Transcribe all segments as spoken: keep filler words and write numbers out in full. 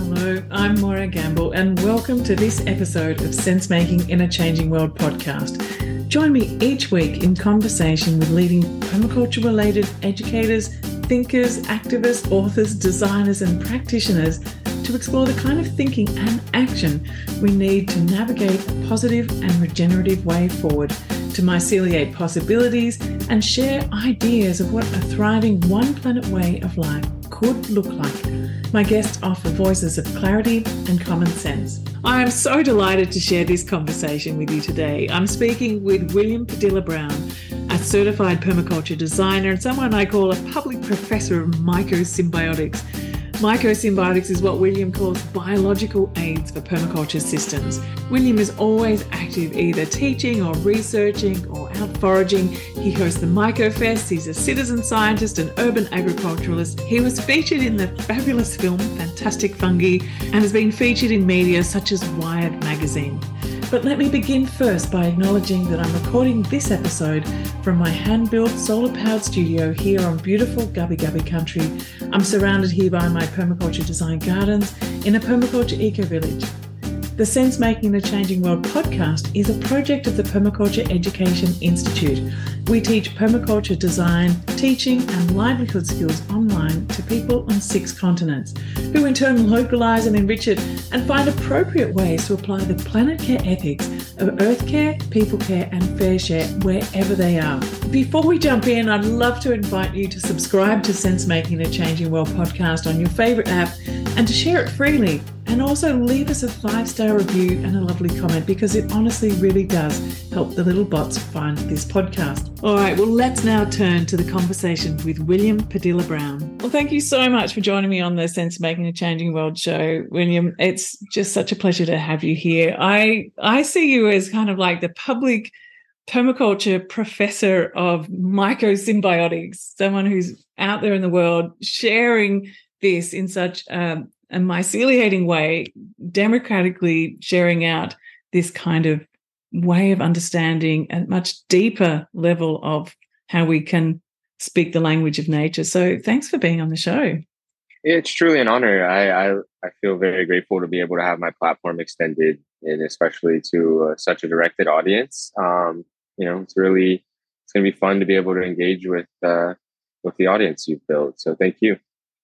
Hello, I'm Moira Gamble, and welcome to this episode of Sense Making in a Changing World podcast. Join me each week in conversation with leading permaculture-related educators, thinkers, activists, authors, designers, and practitioners to explore the kind of thinking and action we need to navigate a positive and regenerative way forward, to myceliate possibilities and share ideas of what a thriving one planet way of life could look like. My guests offer voices of clarity and common sense. I am so delighted to share this conversation with you today. I'm speaking with William Padilla Brown, a certified permaculture designer and someone I call a public professor of mycosymbiotics. Mycosymbiotics is what William calls biological aids for permaculture systems. William is always active, either teaching or researching or out foraging. He hosts the MycoFest. He's a citizen scientist and urban agriculturalist. He was featured in the fabulous film Fantastic Fungi and has been featured in media such as Wired magazine. But let me begin first by acknowledging that I'm recording this episode from my hand-built solar-powered studio here on beautiful Gubbi Gubbi country. I'm surrounded here by my permaculture design gardens in a permaculture eco-village. The Sense Making in a Changing World podcast is a project of the Permaculture Education Institute. We teach permaculture design, teaching and livelihood skills online to people on six continents, who in turn localise and enrich it and find appropriate ways to apply the planet care ethics of earth care, people care and fair share wherever they are. Before we jump in, I'd love to invite you to subscribe to Sense Making in a Changing World podcast on your favourite app and to share it freely. And also leave us a five-star review and a lovely comment, because it honestly really does help the little bots find this podcast. All right, well, let's now turn to the conversation with William Padilla Brown. Well, thank you so much for joining me on the Sense Making a Changing World show, William. It's just such a pleasure to have you here. I, I see you as kind of like the public permaculture professor of mycosymbiotics, someone who's out there in the world sharing this in such um, a myceliating way, democratically sharing out this kind of way of understanding a much deeper level of how we can speak the language of nature. So thanks for being on the show. It's truly an honor. I, I, I feel very grateful to be able to have my platform extended, and especially to uh, such a directed audience. Um, you know, it's really, it's going to be fun to be able to engage with, uh, with the audience you've built. So thank you.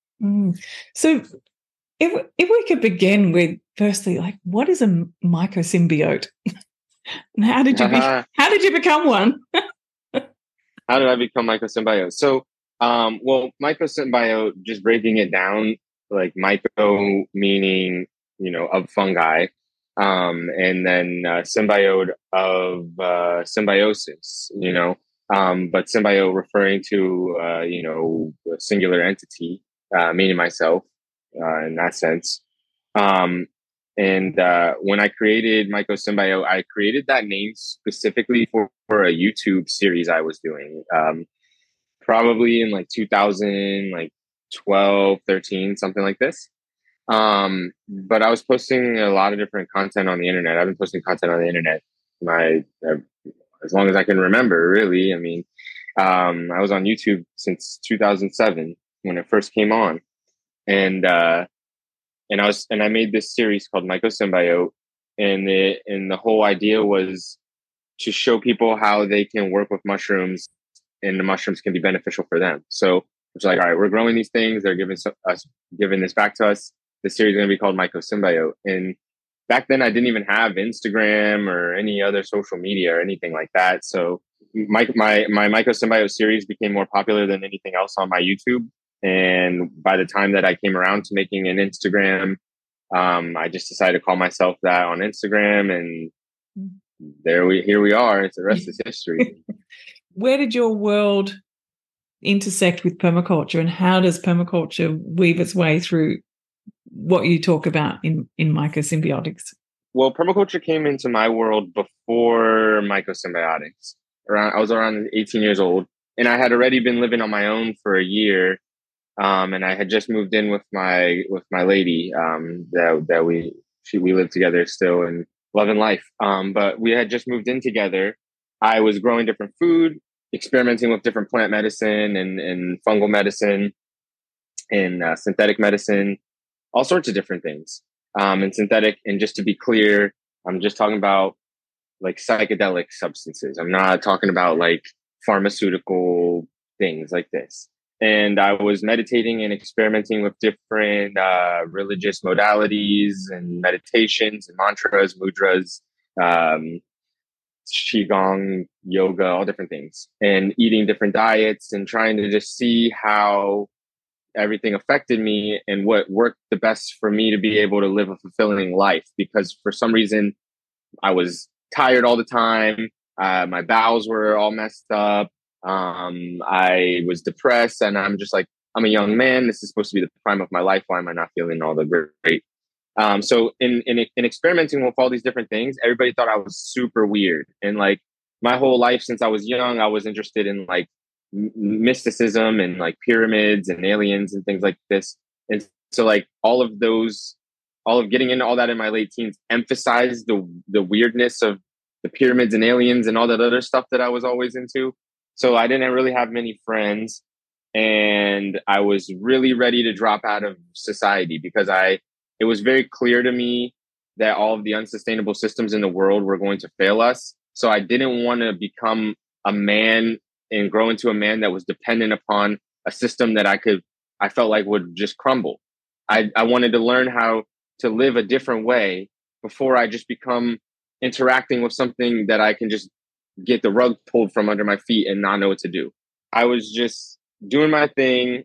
Mm. So if if we could begin with, firstly, like, what is a mycosymbiote? And how did you be, how did you become one? How did I become mycosymbiote? So, um, well, mycosymbiote, just breaking it down, like myco meaning, you know, of fungi, um, and then uh, symbiote of uh, symbiosis, you know, um, but symbiote referring to, uh, you know, a singular entity, uh, meaning myself. Uh, in that sense. Um, and uh, when I created mycosymbiote, I created that name specifically for, for a YouTube series I was doing, um, probably in like two thousand, like twelve, thirteen, something like this. Um, but I was posting a lot of different content on the internet. I've been posting content on the internet my uh, as long as I can remember, really. I mean, um, I was on YouTube since two thousand seven when it first came on. And, uh, and I was, and I made this series called Mycosymbiote, and the, and the whole idea was to show people how they can work with mushrooms and the mushrooms can be beneficial for them. So it's like, all right, we're growing these things. They're giving us, giving this back to us. The series is going to be called Mycosymbiote. And back then I didn't even have Instagram or any other social media or anything like that. So my, my, my Mycosymbiote series became more popular than anything else on my YouTube. And by the time that I came around to making an Instagram, um, I just decided to call myself that on Instagram, and there we, here we are. It's the rest is history. Where did your world intersect with permaculture, and how does permaculture weave its way through what you talk about in, in mycosymbiotics? Well, permaculture came into my world before mycosymbiotics. Around, I was around eighteen years old, and I had already been living on my own for a year. Um, and I had just moved in with my with my lady um, that that we she we live together still in love and life. Um, but we had just moved in together. I was growing different food, experimenting with different plant medicine and, and fungal medicine and uh, synthetic medicine. all sorts of different things. Um, and synthetic, and just to be clear, I'm just talking about like psychedelic substances. I'm not talking about like pharmaceutical things like this. And I was meditating and experimenting with different uh, religious modalities and meditations and mantras, mudras, um, qigong, yoga, all different things, and eating different diets and trying to just see how everything affected me and what worked the best for me to be able to live a fulfilling life. Because for some reason, I was tired all the time. Uh, my bowels were all messed up. Um, I was depressed, and I'm just like, I'm a young man. This is supposed to be the prime of my life. Why am I not feeling all the great? Um, so in, in in experimenting with all these different things, everybody thought I was super weird. And like my whole life since I was young, I was interested in like m- mysticism and like pyramids and aliens and things like this. And so like all of those, all of getting into all that in my late teens emphasized the the weirdness of the pyramids and aliens and all that other stuff that I was always into. So I didn't really have many friends, and I was really ready to drop out of society because I it was very clear to me that all of the unsustainable systems in the world were going to fail us. So I didn't want to become a man and grow into a man that was dependent upon a system that I could I felt like would just crumble. I, I wanted to learn how to live a different way before I just become interacting with something that I can just get the rug pulled from under my feet and not know what to do. I was just doing my thing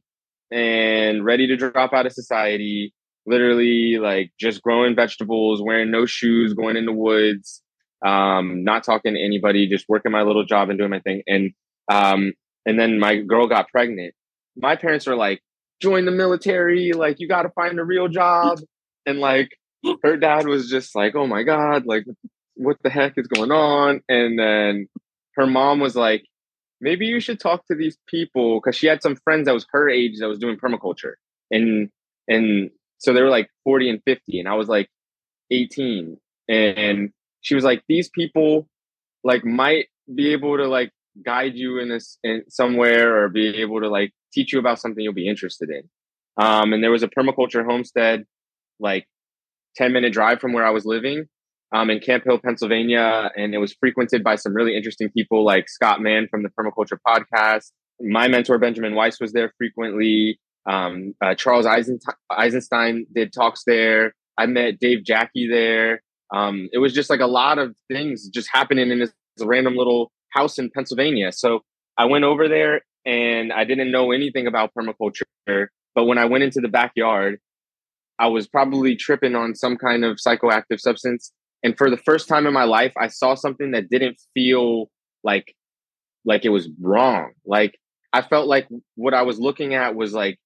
and ready to drop out of society, literally like just growing vegetables, wearing no shoes, going in the woods, um, not talking to anybody, just working my little job and doing my thing. And um, and then my girl got pregnant. My parents were like, join the military, like you got to find a real job. And like her dad was just like, oh my God, like what the heck is going on? And then her mom was like, maybe you should talk to these people, because she had some friends that was her age that was doing permaculture. And and so they were like forty and fifty, and I was like eighteen. And she was like, these people like might be able to like guide you in this in somewhere, or be able to like teach you about something you'll be interested in. Um, and there was a permaculture homestead like ten minute drive from where I was living, um, in Camp Hill, Pennsylvania. And it was frequented by some really interesting people like Scott Mann from the Permaculture Podcast. My mentor, Benjamin Weiss, was there frequently. Um, uh, Charles Eisen- Eisenstein did talks there. I met Dave Jackie there. Um, it was just like a lot of things just happening in this random little house in Pennsylvania. So I went over there and I didn't know anything about permaculture. But when I went into the backyard, I was probably tripping on some kind of psychoactive substance. And for the first time in my life, I saw something that didn't feel like, like it was wrong. Like I felt like what I was looking at was like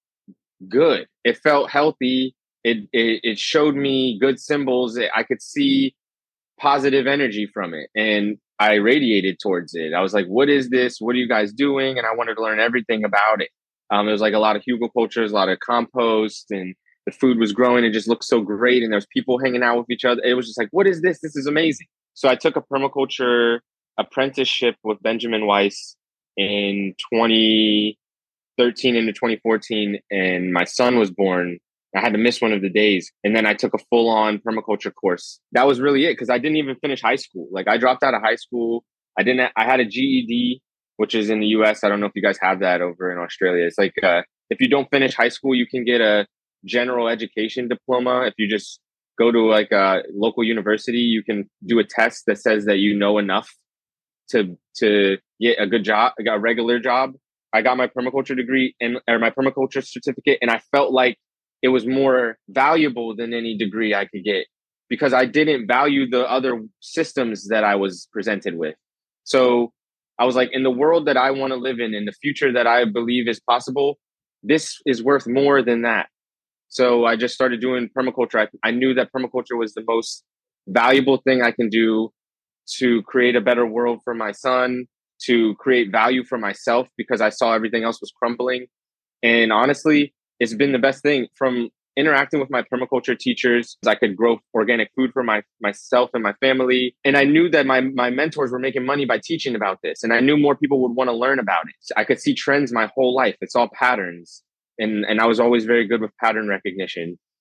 good. It felt healthy. It, it, it showed me good symbols. I could see positive energy from it. And I radiated towards it. I was like, what is this? What are you guys doing? And I wanted to learn everything about it. Um, there was like a lot of hugelkulturs, a lot of compost, and the food was growing. It just looked so great. And there's people hanging out with each other. It was just like, what is this? This is amazing. So I took a permaculture apprenticeship with Benjamin Weiss in twenty thirteen into twenty fourteen. And my son was born. I had to miss one of the days. And then I took a full on permaculture course. That was really it, because I didn't even finish high school. Like I dropped out of high school. I didn't, I had a G E D, which is in the U S. I don't know if you guys have that over in Australia. It's like, uh, if you don't finish high school, you can get a general education diploma. If you just go to like a local university, you can do a test that says that you know enough to, to get a good job, a regular job. I got my permaculture degree and, or my permaculture certificate. And I felt like it was more valuable than any degree I could get, because I didn't value the other systems that I was presented with. So I was like, in the world that I want to live in, in the future that I believe is possible, this is worth more than that. So I just started doing permaculture. I, I knew that permaculture was the most valuable thing I can do to create a better world for my son, to create value for myself, because I saw everything else was crumbling. And honestly, it's been the best thing. From interacting with my permaculture teachers, I could grow organic food for my myself and my family. And I knew that my, my mentors were making money by teaching about this. And I knew more people would want to learn about it. I could see trends my whole life. It's all patterns. And, and I was always very good with pattern recognition.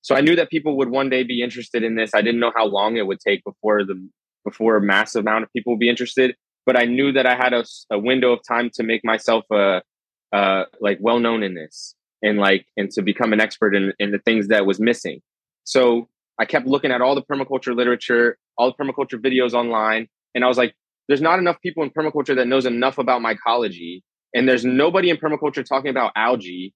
So I knew that people would one day be interested in this. I didn't know how long it would take before the before a massive amount of people would be interested, but I knew that I had a, a window of time to make myself a uh, like well known in this, and like and to become an expert in, in the things that was missing. So I kept looking at all the permaculture literature, all the permaculture videos online, and I was like, there's not enough people in permaculture that knows enough about mycology, and there's nobody in permaculture talking about algae.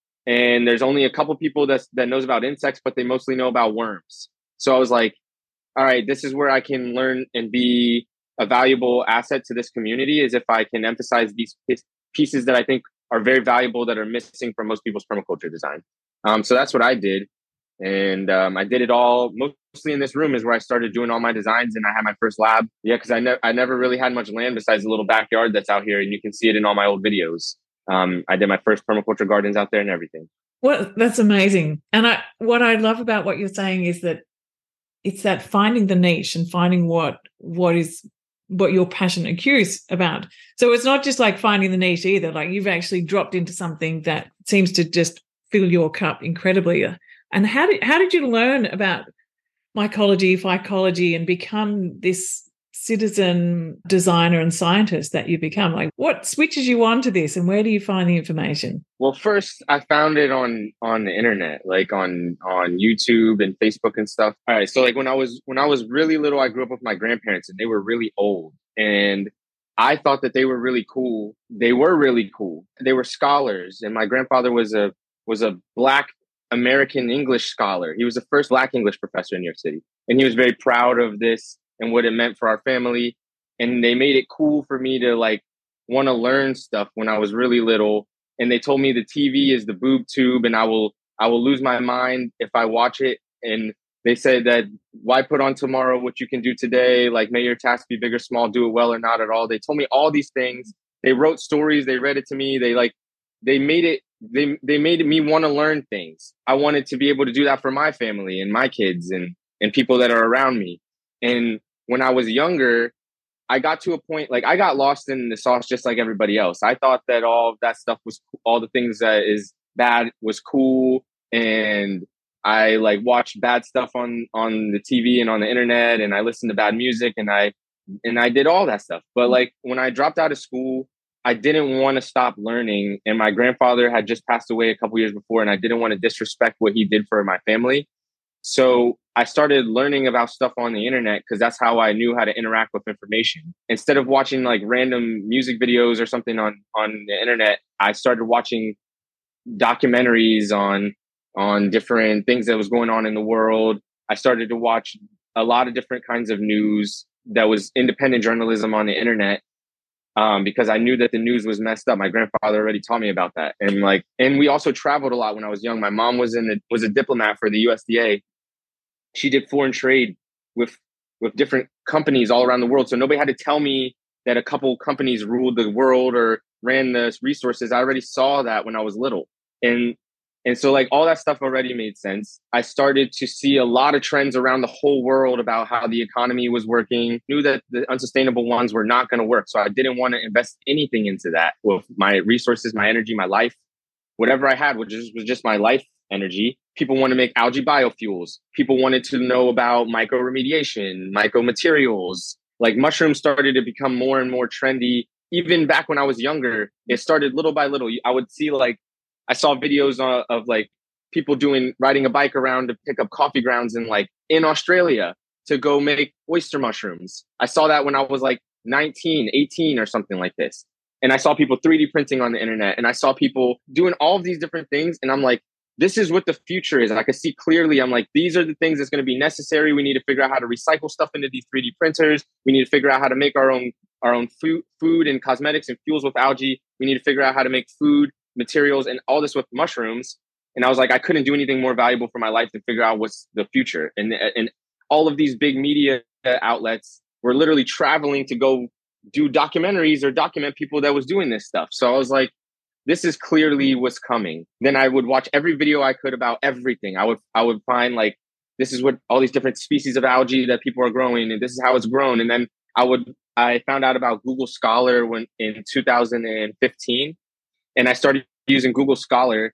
And there's only a couple people that that knows about insects, but they mostly know about worms. So I was like, all right, this is where I can learn and be a valuable asset to this community, is if I can emphasize these pieces that I think are very valuable that are missing from most people's permaculture design. Um, so that's what I did. And um, I did it all mostly in this room is where I started doing all my designs, and I had my first lab. Yeah, because I, ne- I never really had much land besides a little backyard that's out here, and you can see it in all my old videos. Um, I did my first permaculture gardens out there and everything. Well, that's amazing. And I, what I love about what you're saying is that it's that finding the niche and finding what what is what you're passionate and curious about. So it's not just like finding the niche either. Like you've actually dropped into something that seems to just fill your cup incredibly. And how did how did you learn about mycology, phycology, and become this citizen designer and scientist that you become? Like, what switches you on to this, and where do you find the information? Well, first I found it on on the internet, like on on YouTube and Facebook and stuff. All right, so like when I was when I was really little, I grew up with my grandparents, and they were really old, and I thought that they were really cool. They were really cool. They were scholars, and my grandfather was a was a Black American English scholar. He was the first Black English professor in New York City, and he was very proud of this and what it meant for our family. And they made it cool for me to like want to learn stuff when I was really little. And they told me the T V is the boob tube, and I will I will lose my mind if I watch it. And they said that why put on tomorrow what you can do today? Like, may your task be big or small, do it well or not at all. They told me all these things. They wrote stories, they read it to me. They like they made it they they made me want to learn things. I wanted to be able to do that for my family and my kids and and people that are around me. And when I was younger, I got to a point, like I got lost in the sauce just like everybody else. I thought that all of that stuff was, all the things that is bad was cool. And I like watched bad stuff on, on the T V and on the internet, and I listened to bad music, and I, and I did all that stuff. But like when I dropped out of school, I didn't want to stop learning. And my grandfather had just passed away a couple years before, and I didn't want to disrespect what he did for my family. So I started learning about stuff on the internet, because that's how I knew how to interact with information. Instead of watching like random music videos or something on, on the internet, I started watching documentaries on, on different things that was going on in the world. I started to watch a lot of different kinds of news that was independent journalism on the internet, um, because I knew that the news was messed up. My grandfather already taught me about that. And like, and we also traveled a lot when I was young. My mom was in the, was a diplomat for the U S D A. She did foreign trade with with different companies all around the world. So nobody had to tell me that a couple companies ruled the world or ran the resources. I already saw that when I was little. And and so like all that stuff already made sense. I started to see a lot of trends around the whole world about how the economy was working. Knew that the unsustainable ones were not going to work. So I didn't want to invest anything into that with my resources, my energy, my life, whatever I had, which was just my life energy. People want to make algae biofuels. People wanted to know about micro-remediation, micro-materials. Like mushrooms started to become more and more trendy. Even back when I was younger, it started little by little. I would see like, I saw videos of, of like people doing, riding a bike around to pick up coffee grounds in like in Australia to go make oyster mushrooms. I saw that when I was like nineteen, eighteen or something like this. And I saw people three D printing on the internet, and I saw people doing all of these different things. And I'm like, this is what the future is. I could see clearly. I'm like, these are the things that's going to be necessary. We need to figure out how to recycle stuff into these three D printers. We need to figure out how to make our own our own food, food and cosmetics and fuels with algae. We need to figure out how to make food, materials, and all this with mushrooms. And I was like, I couldn't do anything more valuable for my life to figure out what's the future. And and all of these big media outlets were literally traveling to go do documentaries or document people that was doing this stuff. So I was like, this is clearly what's coming. Then I would watch every video I could about everything. I would I would find like, this is what all these different species of algae that people are growing, and this is how it's grown. And then I would I found out about Google Scholar when in two thousand fifteen, and I started using Google Scholar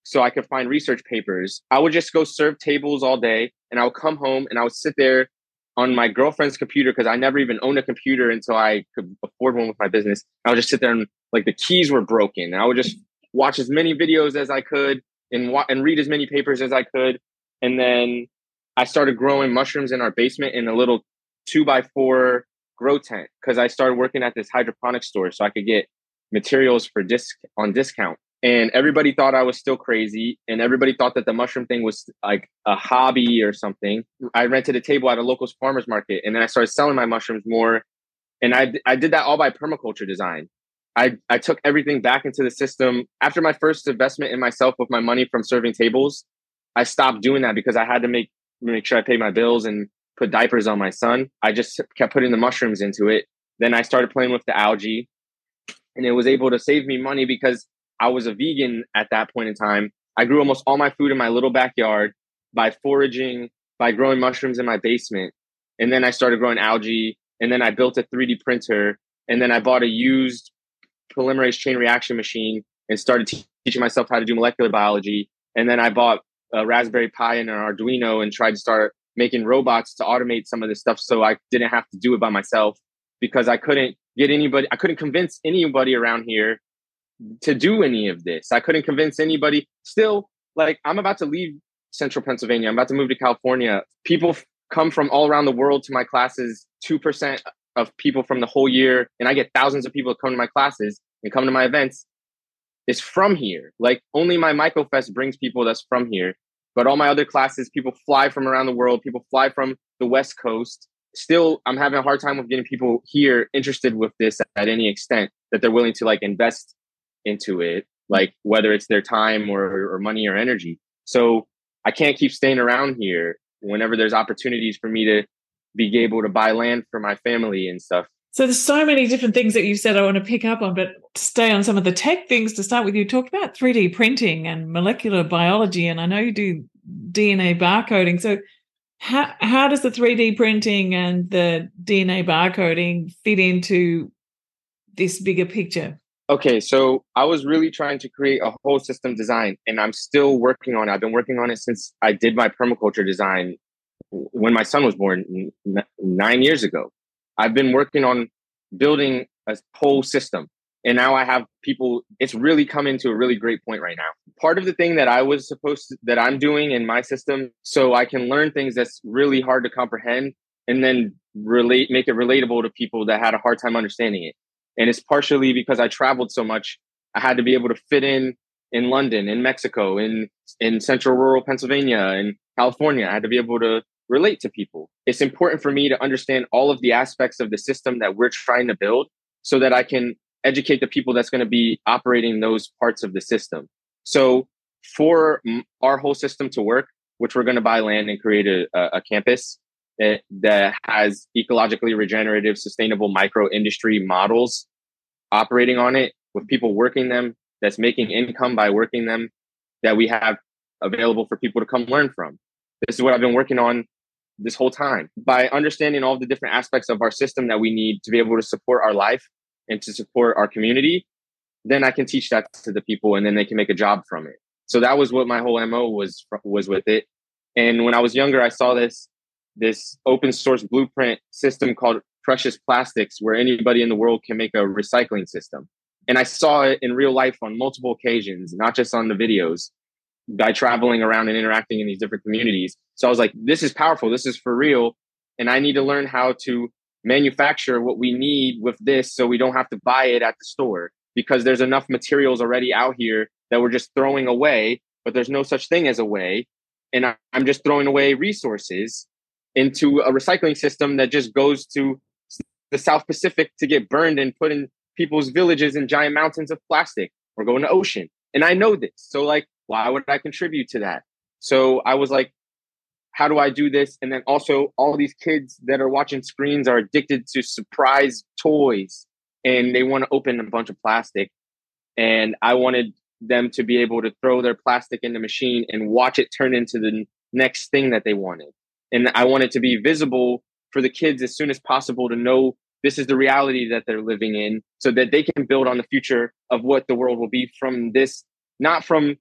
so I could find research papers. I would just go serve tables all day, and I would come home and I would sit there on my girlfriend's computer, because I never even owned a computer until I could afford one with my business. I would just sit there and like the keys were broken. And I would just watch as many videos as I could and wa- and read as many papers as I could. And then I started growing mushrooms in our basement in a little two by four grow tent, because I started working at this hydroponic store so I could get materials for disc on discount. And everybody thought I was still crazy, and everybody thought that the mushroom thing was like a hobby or something. I rented a table at a local farmer's market, and then I started selling my mushrooms more. And I, I did that all by permaculture design. I, I took everything back into the system. After my first investment in myself with my money from serving tables, I stopped doing that because I had to make, make sure I paid my bills and put diapers on my son. I just kept putting the mushrooms into it. Then I started playing with the algae, and it was able to save me money because I was a vegan at that point in time. I grew almost all my food in my little backyard by foraging, by growing mushrooms in my basement. And then I started growing algae. And then I built a three D printer. And then I bought a used polymerase chain reaction machine and started te- teaching myself how to do molecular biology. And then I bought a Raspberry Pi and an Arduino and tried to start making robots to automate some of this stuff so I didn't have to do it by myself, because I couldn't get anybody, I couldn't convince anybody around here to do any of this. I couldn't convince anybody. Still, like, I'm about to leave central Pennsylvania. I'm about to move to California. People f- come from all around the world to my classes, two percent of people from the whole year. And I get thousands of people that come to my classes and come to my events. It's from here. Like, only my MycoFest brings people that's from here. But all my other classes, people fly from around the world. People fly from the West Coast. Still, I'm having a hard time with getting people here interested with this at any extent that they're willing to like invest into it, like whether it's their time or, or money or energy. So I can't keep staying around here whenever there's opportunities for me to be able to buy land for my family and stuff. So there's so many different things that you said I want to pick up on, but to stay on some of the tech things to start with, you talked about three D printing and molecular biology, and I know you do D N A barcoding. So how how does the three D printing and the D N A barcoding fit into this bigger picture? Okay, so I was really trying to create a whole system design, and I'm still working on it. I've been working on it since I did my permaculture design when my son was born n- nine years ago. I've been working on building a whole system, and now I have people. It's really coming to a really great point right now. Part of the thing that I was supposed to, that I'm doing in my system, so I can learn things that's really hard to comprehend, and then relate, make it relatable to people that had a hard time understanding it. And it's partially because I traveled so much. I had to be able to fit in in London, in Mexico, in in central rural Pennsylvania, in California. I had to be able to relate to people. It's important for me to understand all of the aspects of the system that we're trying to build so that I can educate the people that's going to be operating those parts of the system. So for our whole system to work, which we're going to buy land and create a, a campus that, that has ecologically regenerative, sustainable micro industry models operating on it with people working them, that's making income by working them, that we have available for people to come learn from. This is what I've been working on this whole time. By understanding all the different aspects of our system that we need to be able to support our life and to support our community, then I can teach that to the people, and then they can make a job from it. So that was what my whole M O was was with it. And when I was younger, I saw this this open source blueprint system called Precious Plastics, where anybody in the world can make a recycling system. And I saw it in real life on multiple occasions, not just on the videos, by traveling around and interacting in these different communities. So I was like, this is powerful. This is for real. And I need to learn how to manufacture what we need with this so we don't have to buy it at the store, because there's enough materials already out here that we're just throwing away, but there's no such thing as a way. And I'm just throwing away resources into a recycling system that just goes to the South Pacific to get burned and put in people's villages in giant mountains of plastic or go in the ocean. And I know this. So like, why would I contribute to that? So I was like, how do I do this? And then also all these kids that are watching screens are addicted to surprise toys and they want to open a bunch of plastic. And I wanted them to be able to throw their plastic in the machine and watch it turn into the next thing that they wanted. And I wanted to be visible for the kids as soon as possible to know this is the reality that they're living in, so that they can build on the future of what the world will be from this, not from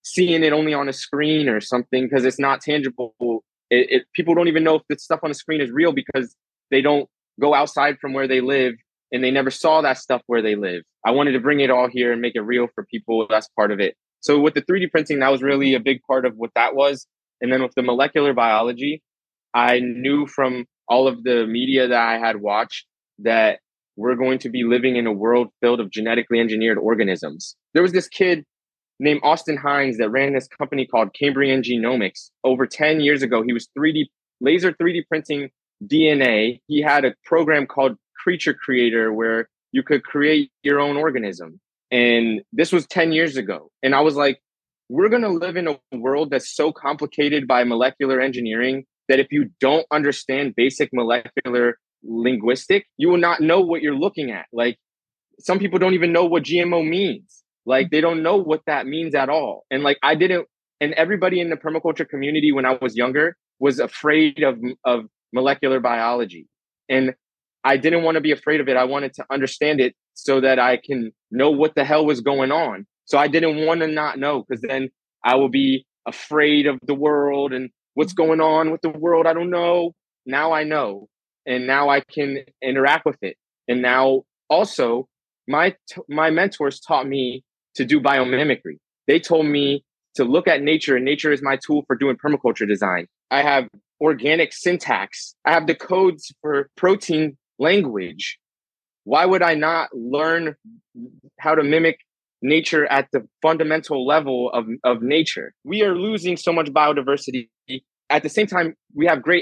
seeing it only on a screen or something because it's not tangible. It, it people don't even know if the stuff on the screen is real because they don't go outside from where they live and they never saw that stuff where they live. I wanted to bring it all here and make it real for people. That's part of it. So with the three D printing, that was really a big part of what that was. And then with the molecular biology, I knew from all of the media that I had watched that we're going to be living in a world filled of genetically engineered organisms. There was this kid named Austin Hines that ran this company called Cambrian Genomics. Over ten years ago, he was three D laser three D printing D N A. He had a program called Creature Creator where you could create your own organism. And this was ten years ago. And I was like, we're going to live in a world that's so complicated by molecular engineering that if you don't understand basic molecular linguistic, you will not know what you're looking at. Like some people don't even know what G M O means. Like they don't know what that means at all. And like I didn't, and everybody in the permaculture community when I was younger was afraid of, of molecular biology. And I didn't want to be afraid of it. I wanted to understand it so that I can know what the hell was going on. So I didn't want to not know because then I will be afraid of the world and what's going on with the world. I don't know. Now I know. And now I can interact with it. And now also my, my mentors taught me to do biomimicry. They told me to look at nature, and nature is my tool for doing permaculture design. I have organic syntax. I have the codes for protein language. Why would I not learn how to mimic nature at the fundamental level of, of nature? We are losing so much biodiversity. At the same time, we have great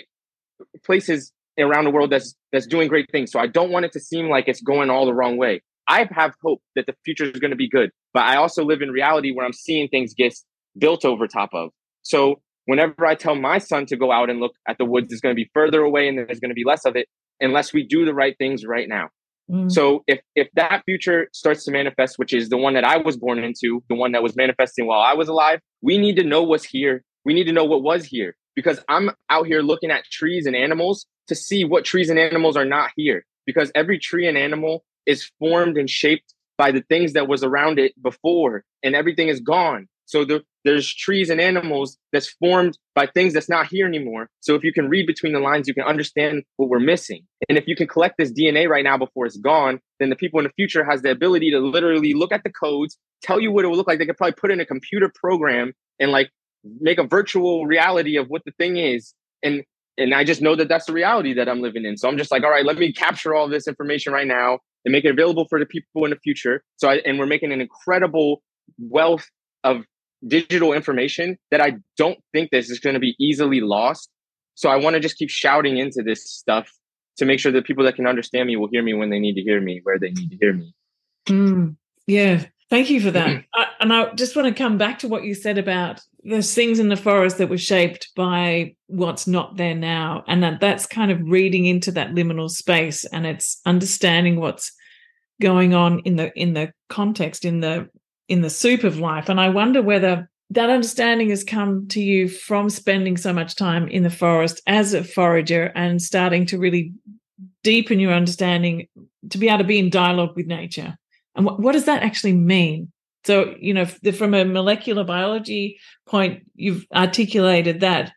places around the world that's that's doing great things. So I don't want it to seem like it's going all the wrong way. I have hope that the future is going to be good, but I also live in reality where I'm seeing things get built over top of. So whenever I tell my son to go out and look at the woods, it's going to be further away and there's going to be less of it unless we do the right things right now. Mm. So if if that future starts to manifest, which is the one that I was born into, the one that was manifesting while I was alive, we need to know what's here. We need to know what was here because I'm out here looking at trees and animals to see what trees and animals are not here because every tree and animal is formed and shaped by the things that was around it before and everything is gone. So the, there's trees and animals that's formed by things that's not here anymore. So if you can read between the lines, you can understand what we're missing. And if you can collect this D N A right now before it's gone, then the people in the future has the ability to literally look at the codes, tell you what it will look like. They could probably put in a computer program and like make a virtual reality of what the thing is. And and I just know that that's the reality that I'm living in. So I'm just like, all right, let me capture all this information right now and make it available for the people in the future. So I, and we're making an incredible wealth of digital information that I don't think this is going to be easily lost. So I want to just keep shouting into this stuff to make sure that people that can understand me will hear me when they need to hear me, where they need to hear me. Mm, yeah. Thank you for that. I, and I just want to come back to what you said about those things in the forest that were shaped by what's not there now. And that that's kind of reading into that liminal space and it's understanding what's going on in the in the context, in the in the soup of life. And I wonder whether that understanding has come to you from spending so much time in the forest as a forager and starting to really deepen your understanding to be able to be in dialogue with nature. And what, what does that actually mean? So, you know, from a molecular biology point, you've articulated that.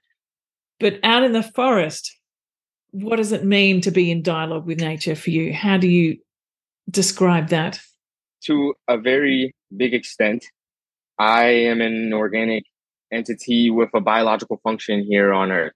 But out in the forest, what does it mean to be in dialogue with nature for you? How do you describe that? To a very big extent, I am an organic entity with a biological function here on Earth.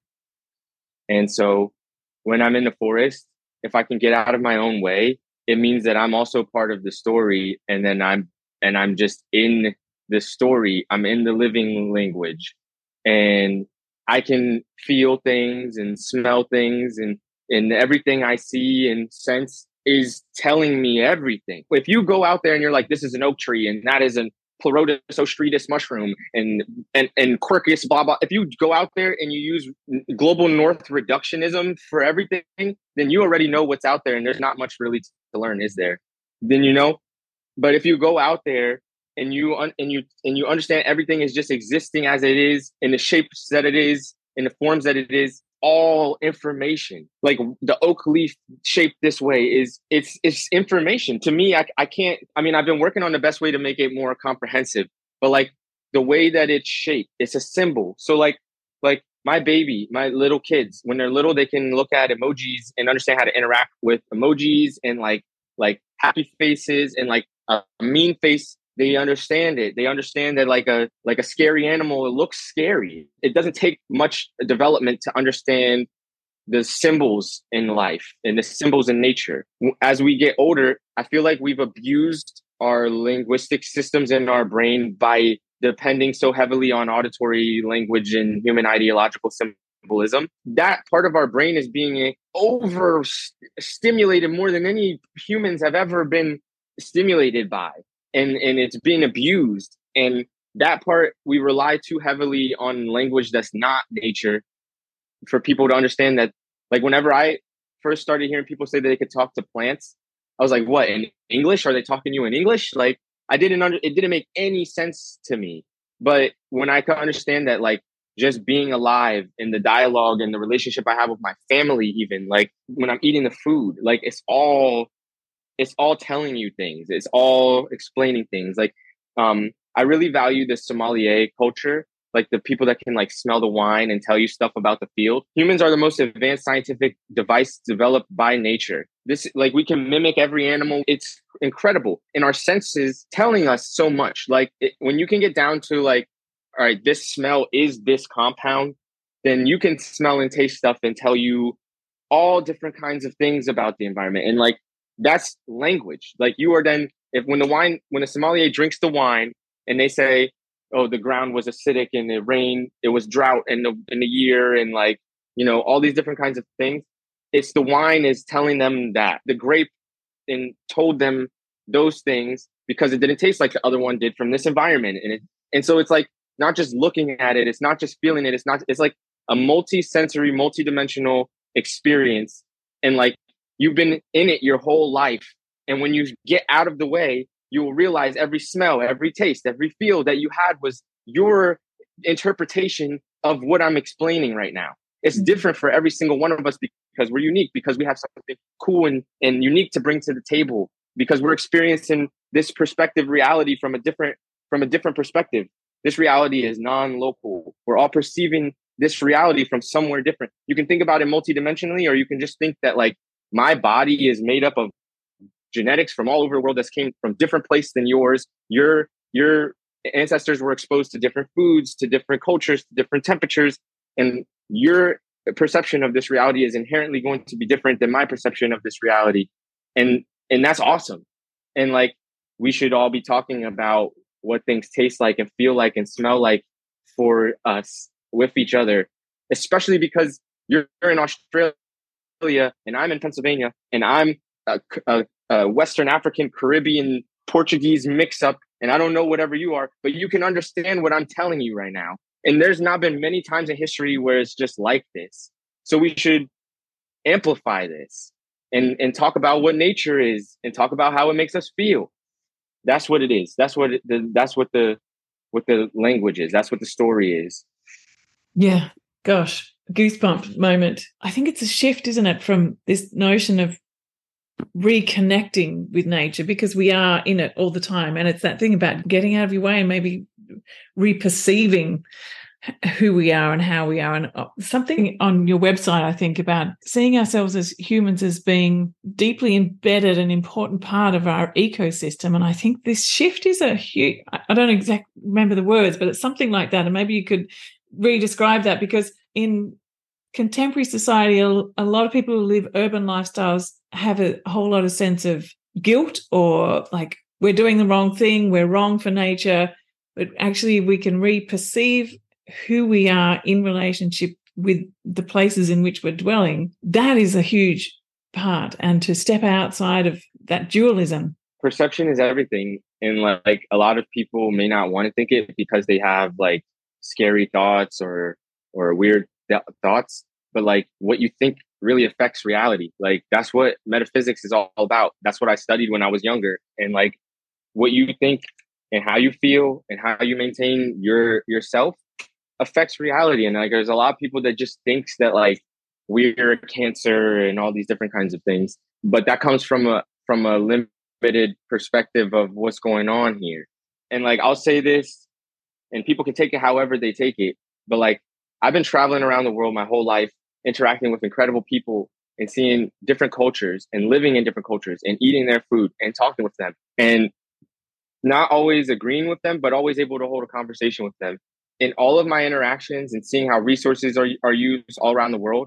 And so when I'm in the forest, if I can get out of my own way, it means that I'm also part of the story. And then I'm, and I'm just in the story. I'm in the living language and I can feel things and smell things and, and everything I see and sense is telling me everything. If you go out there and you're like, this is an oak tree and that is an Pleurotus ostreatus mushroom and, and, and Quercus, blah, blah. If you go out there and you use global north reductionism for everything, then you already know what's out there and there's not much really to learn, is there? Then you know. But if you go out there and you un- and you and you understand everything is just existing as it is in the shapes that it is, in the forms that it is, all information. Like the oak leaf shaped this way is it's it's information. To me, I I can't, I mean, I've been working on the best way to make it more comprehensive, but like the way that it's shaped, it's a symbol. So like, like my baby, my little kids, when they're little, they can look at emojis and understand how to interact with emojis and like, like happy faces and like a mean face. They understand it. They understand that like a, like a scary animal, it looks scary. It doesn't take much development to understand the symbols in life and the symbols in nature. As we get older, I feel like we've abused our linguistic systems in our brain by depending so heavily on auditory language and human ideological symbolism. That part of our brain is being over stimulated more than any humans have ever been stimulated by. And, and it's being abused. And that part, we rely too heavily on language that's not nature for people to understand that. Like whenever I first started hearing people say that they could talk to plants, I was like, what, in English? Are they talking to you in English? Like I didn't under, it didn't make any sense to me. But when I could understand that, like just being alive and the dialogue and the relationship I have with my family, even like when I'm eating the food, like it's all, it's all telling you things. It's all explaining things. Like, um, I really value the sommelier culture, like the people that can like smell the wine and tell you stuff about the field. Humans are the most advanced scientific device developed by nature. This, like, we can mimic every animal. It's incredible. And our senses telling us so much. Like it, when you can get down to like, all right, this smell is this compound, then you can smell and taste stuff and tell you all different kinds of things about the environment. And like, that's language. Like you are then, if when the wine, when a sommelier drinks the wine and they say, oh, the ground was acidic and it rained, it was drought in the in the year, and like, you know, all these different kinds of things. It's the wine is telling them that. The grape and told them those things because it didn't taste like the other one did from this environment. And it and so it's like not just looking at it, it's not just feeling it, it's not, it's like a multi-sensory, multi-dimensional experience. And like you've been in it your whole life. And when you get out of the way, you will realize every smell, every taste, every feel that you had was your interpretation of what I'm explaining right now. It's different for every single one of us because we're unique, because we have something cool and, and unique to bring to the table, because we're experiencing this perspective reality from a different, from a different perspective. This reality is non-local. We're all perceiving this reality from somewhere different. You can think about it multidimensionally, or you can just think that like my body is made up of genetics from all over the world that came from different place than yours. Your your ancestors were exposed to different foods, to different cultures, to different temperatures, and your perception of this reality is inherently going to be different than my perception of this reality. And and that's awesome. And like we should all be talking about what things taste like and feel like and smell like for us with each other, especially because you're in Australia and I'm in Pennsylvania and I'm a, a Uh, Western African, Caribbean, Portuguese mix up, and I don't know whatever you are, but you can understand what I'm telling you right now. And there's not been many times in history where it's just like this. So we should amplify this and, and talk about what nature is and talk about how it makes us feel. That's what it is. That's what it, the, that's what the what the language is. That's what the story is. Yeah, gosh, goosebump moment. I think it's a shift, isn't it, from this notion of reconnecting with nature, because we are in it all the time, and it's that thing about getting out of your way and maybe reperceiving who we are and how we are. And something on your website, I think, about seeing ourselves as humans as being deeply embedded and important part of our ecosystem. And I think this shift is a huge, I don't exactly remember the words, but it's something like that. And maybe you could re-describe that, because in contemporary society, a lot of people who live urban lifestyles have a whole lot of sense of guilt, or like we're doing the wrong thing, we're wrong for nature. But actually we can re-perceive who we are in relationship with the places in which we're dwelling. That is a huge part. And to step outside of that dualism. Perception is everything. And like a lot of people may not want to think it because they have like scary thoughts or or weird th- thoughts. But like what you think really affects reality. Like that's what metaphysics is all about. That's what I studied when I was younger. And like what you think and how you feel and how you maintain your yourself affects reality. And like there's a lot of people that just thinks that like we're cancer and all these different kinds of things. But that comes from a from a limited perspective of what's going on here. And like I'll say this, and people can take it however they take it. But like, I've been traveling around the world my whole life, interacting with incredible people and seeing different cultures and living in different cultures and eating their food and talking with them and not always agreeing with them, but always able to hold a conversation with them. In all of my interactions and seeing how resources are, are used all around the world,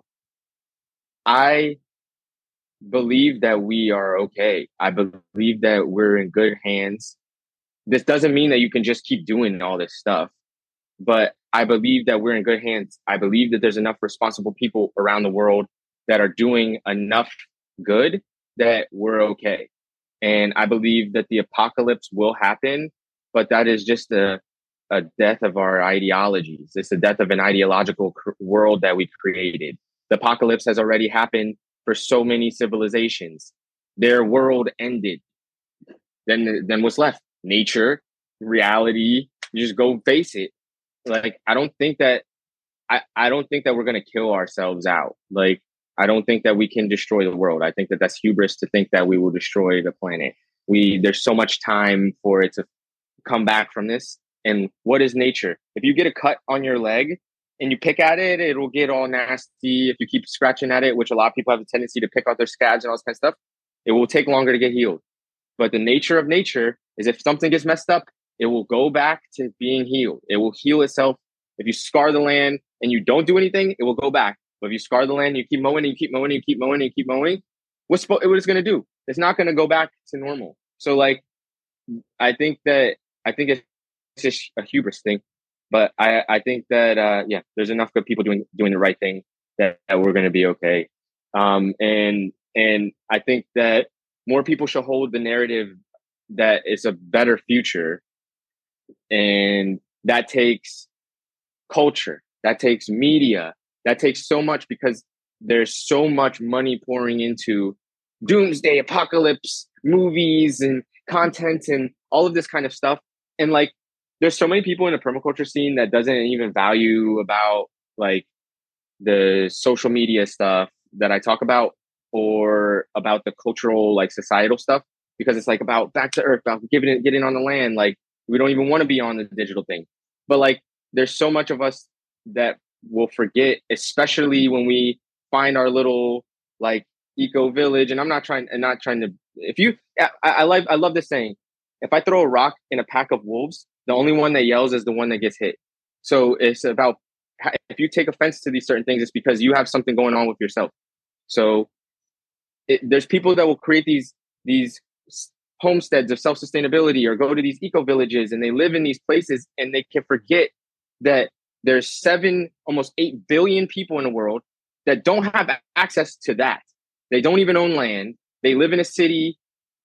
I believe that we are okay. I believe that we're in good hands. This doesn't mean that you can just keep doing all this stuff, but I believe that we're in good hands. I believe that there's enough responsible people around the world that are doing enough good that we're okay. And I believe that the apocalypse will happen, but that is just a, a death of our ideologies. It's the death of an ideological cr- world that we created. The apocalypse has already happened for so many civilizations. Their world ended. Then, then what's left? Nature, reality. You just go face it. Like, I don't think that, I, I don't think that we're going to kill ourselves out. Like, I don't think that we can destroy the world. I think that that's hubris to think that we will destroy the planet. We, there's so much time for it to come back from this. And what is nature? If you get a cut on your leg and you pick at it, it'll get all nasty. If you keep scratching at it, which a lot of people have a tendency to pick out their scabs and all this kind of stuff, it will take longer to get healed. But the nature of nature is if something gets messed up, it will go back to being healed. It will heal itself. If you scar the land and you don't do anything, it will go back. But if you scar the land, you keep mowing and you keep mowing and you keep mowing and you keep mowing, what's what it's going to do? It's not going to go back to normal. So like, I think that, I think it's just a hubris thing. But I, I think that, uh, yeah, there's enough good people doing, doing the right thing that, that we're going to be okay. Um, and, and I think that more people should hold the narrative that it's a better future. And that takes culture, that takes media, that takes so much, because there's so much money pouring into doomsday apocalypse movies and content and all of this kind of stuff. And like, there's so many people in the permaculture scene that doesn't even value about like the social media stuff that I talk about, or about the cultural, like societal stuff, because it's like about back to earth, about giving it, getting on the land. Like, we don't even want to be on the digital thing. But like, there's so much of us that will forget, especially when we find our little like eco village. And I'm not trying and not trying to, if you, I, I like, I love this saying, if I throw a rock in a pack of wolves, the only one that yells is the one that gets hit. So it's about, if you take offense to these certain things, it's because you have something going on with yourself. So it, there's people that will create these, these homesteads of self-sustainability, or go to these eco villages, and they live in these places, and they can forget that there's seven, almost eight billion people in the world that don't have access to that. They don't even own land. They live in a city,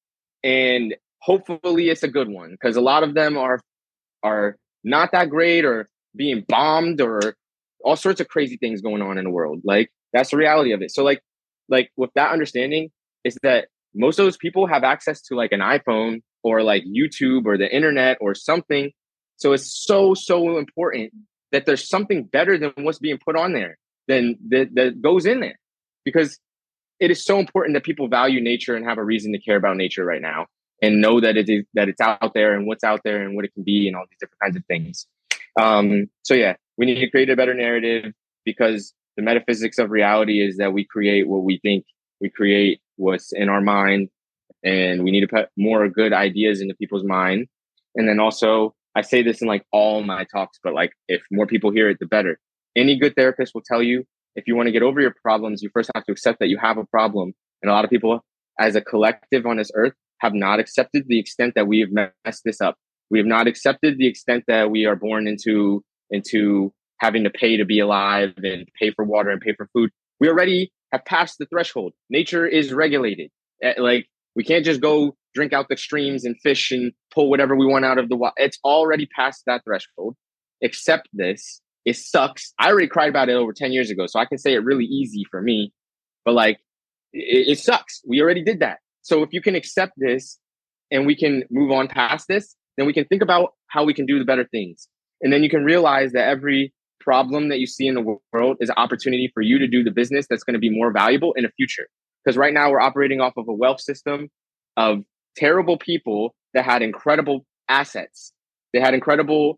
and hopefully it's a good one, because a lot of them are are not that great, or being bombed, or all sorts of crazy things going on in the world. Like, that's the reality of it. So like, like with that understanding is that most of those people have access to like an iPhone or like YouTube or the internet or something. So it's so, so important that there's something better than what's being put on there, than that, that goes in there, because it is so important that people value nature and have a reason to care about nature right now, and know that it is, that it's out there, and what's out there, and what it can be, and all these different kinds of things. Um, so yeah, we need to create a better narrative, because the metaphysics of reality is that we create what we think, we create what's in our mind, and we need to put more good ideas into people's mind. And then also, I say this in like all my talks, but like, if more people hear it, the better. Any good therapist will tell you, if you want to get over your problems, you first have to accept that you have a problem. And a lot of people as a collective on this earth have not accepted the extent that we have messed this up. We have not accepted the extent that we are born into, into having to pay to be alive, and pay for water and pay for food. We already have passed the threshold. Nature is regulated. Like, we can't just go drink out the streams and fish and pull whatever we want out of the water. It's already past that threshold. Accept this. It sucks. I already cried about it over ten years ago, so I can say it really easy for me. But like, it, it sucks. We already did that. So if you can accept this, and we can move on past this, then we can think about how we can do the better things. And then you can realize that every problem that you see in the world is an opportunity for you to do the business that's going to be more valuable in the future. Because right now we're operating off of a wealth system of terrible people that had incredible assets. They had incredible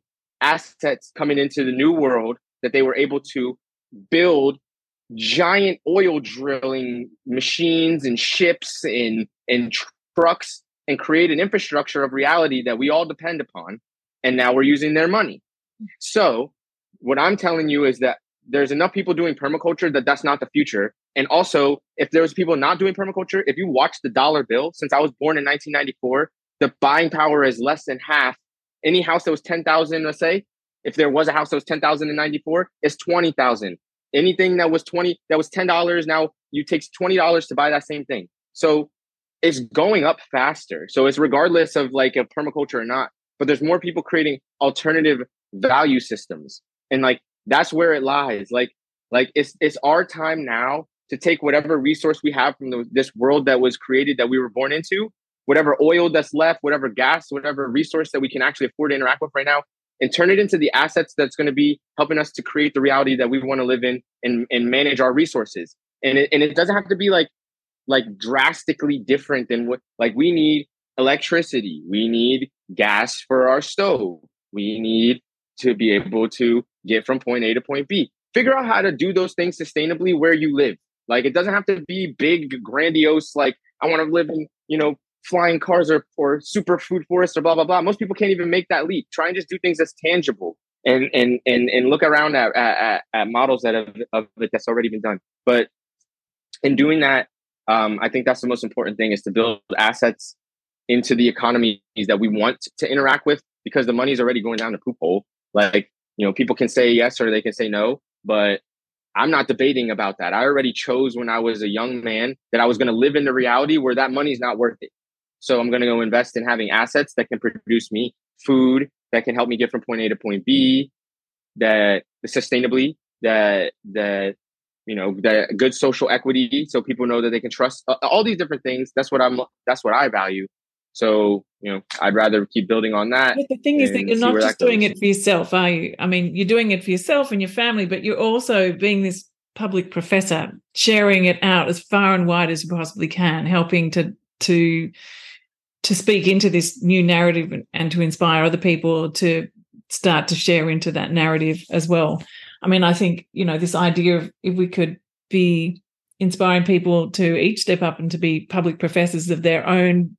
assets coming into the new world that they were able to build giant oil drilling machines and ships and, and trucks and create an infrastructure of reality that we all depend upon. And now we're using their money. So what I'm telling you is that there's enough people doing permaculture that that's not the future. And also, if there's people not doing permaculture, if you watch the dollar bill, since I was born in nineteen ninety-four, the buying power is less than half. Any house that was ten thousand, let's say, if there was a house that was ten thousand in ninety-four, it's twenty thousand. Anything that was twenty, that was ten dollars, now you take twenty dollars to buy that same thing. So it's going up faster. So it's regardless of like a permaculture or not, but there's more people creating alternative value systems. And like, that's where it lies. Like, like it's, it's our time now to take whatever resource we have from the, this world that was created, that we were born into, whatever oil that's left, whatever gas, whatever resource that we can actually afford to interact with right now, and turn it into the assets that's going to be helping us to create the reality that we want to live in and, and manage our resources. And it, and it doesn't have to be like, like drastically different than what, like we need electricity. We need gas for our stove. We need to be able to get from point A to point B. Figure out how to do those things sustainably where you live. Like, it doesn't have to be big, grandiose, like, I want to live in, you know, flying cars or, or super food forests or blah, blah, blah. Most people can't even make that leap. Try and just do things that's tangible and and and, and look around at, at, at models that have of it that's already been done. But in doing that, um, I think that's the most important thing, is to build assets into the economies that we want to interact with, because the money's already going down the poop hole. Like, you know, people can say yes or they can say no, but I'm not debating about that. I already chose when I was a young man that I was going to live in the reality where that money's not worth it. So I'm going to go invest in having assets that can produce me food, that can help me get from point A to point B, that sustainably, that, that, you know, that good social equity. So people know that they can trust uh, all these different things. That's what I'm, that's what I value. So, you know, I'd rather keep building on that. But the thing is that you're not just doing it for yourself, are you? I mean, you're doing it for yourself and your family, but you're also being this public professor, sharing it out as far and wide as you possibly can, helping to to to speak into this new narrative and to inspire other people to start to share into that narrative as well. I mean, I think, you know, this idea of if we could be inspiring people to each step up and to be public professors of their own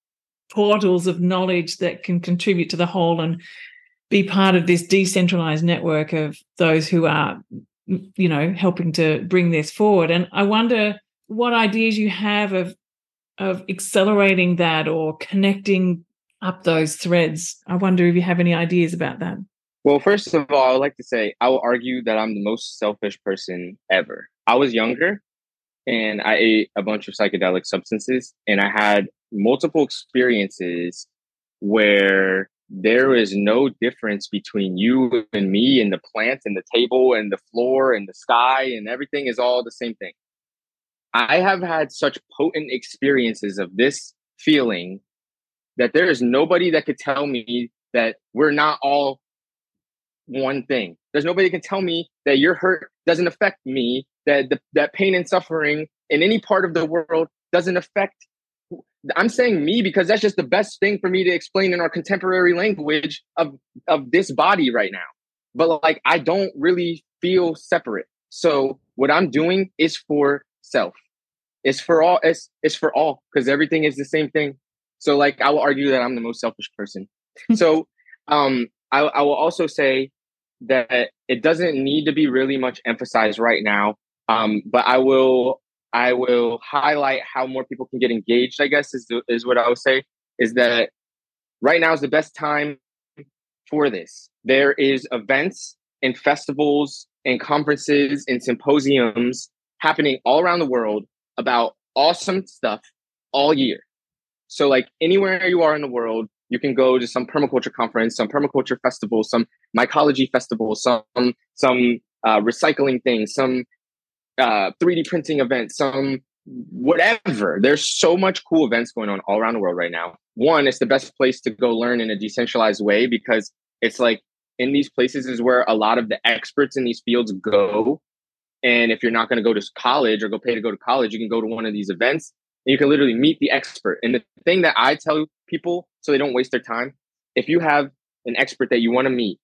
portals of knowledge that can contribute to the whole and be part of this decentralized network of those who are, you know, helping to bring this forward. And I wonder what ideas you have of of accelerating that or connecting up those threads. I wonder if you have any ideas about that. Well, first of all, I would like to say, I will argue that I'm the most selfish person ever. I was younger and I ate a bunch of psychedelic substances, and I had multiple experiences where there is no difference between you and me and the plant and the table and the floor and the sky, and everything is all the same thing. I have had such potent experiences of this feeling that there is nobody that could tell me that we're not all one thing. There's nobody that can tell me that your hurt doesn't affect me, that the, that pain and suffering in any part of the world doesn't affect. I'm saying me because that's just the best thing for me to explain in our contemporary language of, of this body right now. But like, I don't really feel separate. So what I'm doing is for self. It's for all. It's, it's for all, because everything is the same thing. So like, I will argue that I'm the most selfish person. So um, I, I will also say that it doesn't need to be really much emphasized right now. Um, but I will I will highlight how more people can get engaged, I guess, is, is what I would say, is that right now is the best time for this. There is events and festivals and conferences and symposiums happening all around the world about awesome stuff all year. So like anywhere you are in the world, you can go to some permaculture conference, some permaculture festival, some mycology festival, some some uh, recycling thing, some uh, three D printing event, some whatever. There's so much cool events going on all around the world right now. One, it's the best place to go learn in a decentralized way, because it's like in these places is where a lot of the experts in these fields go. And if you're not going to go to college or go pay to go to college, you can go to one of these events and you can literally meet the expert. And the thing that I tell people so they don't waste their time, if you have an expert that you want to meet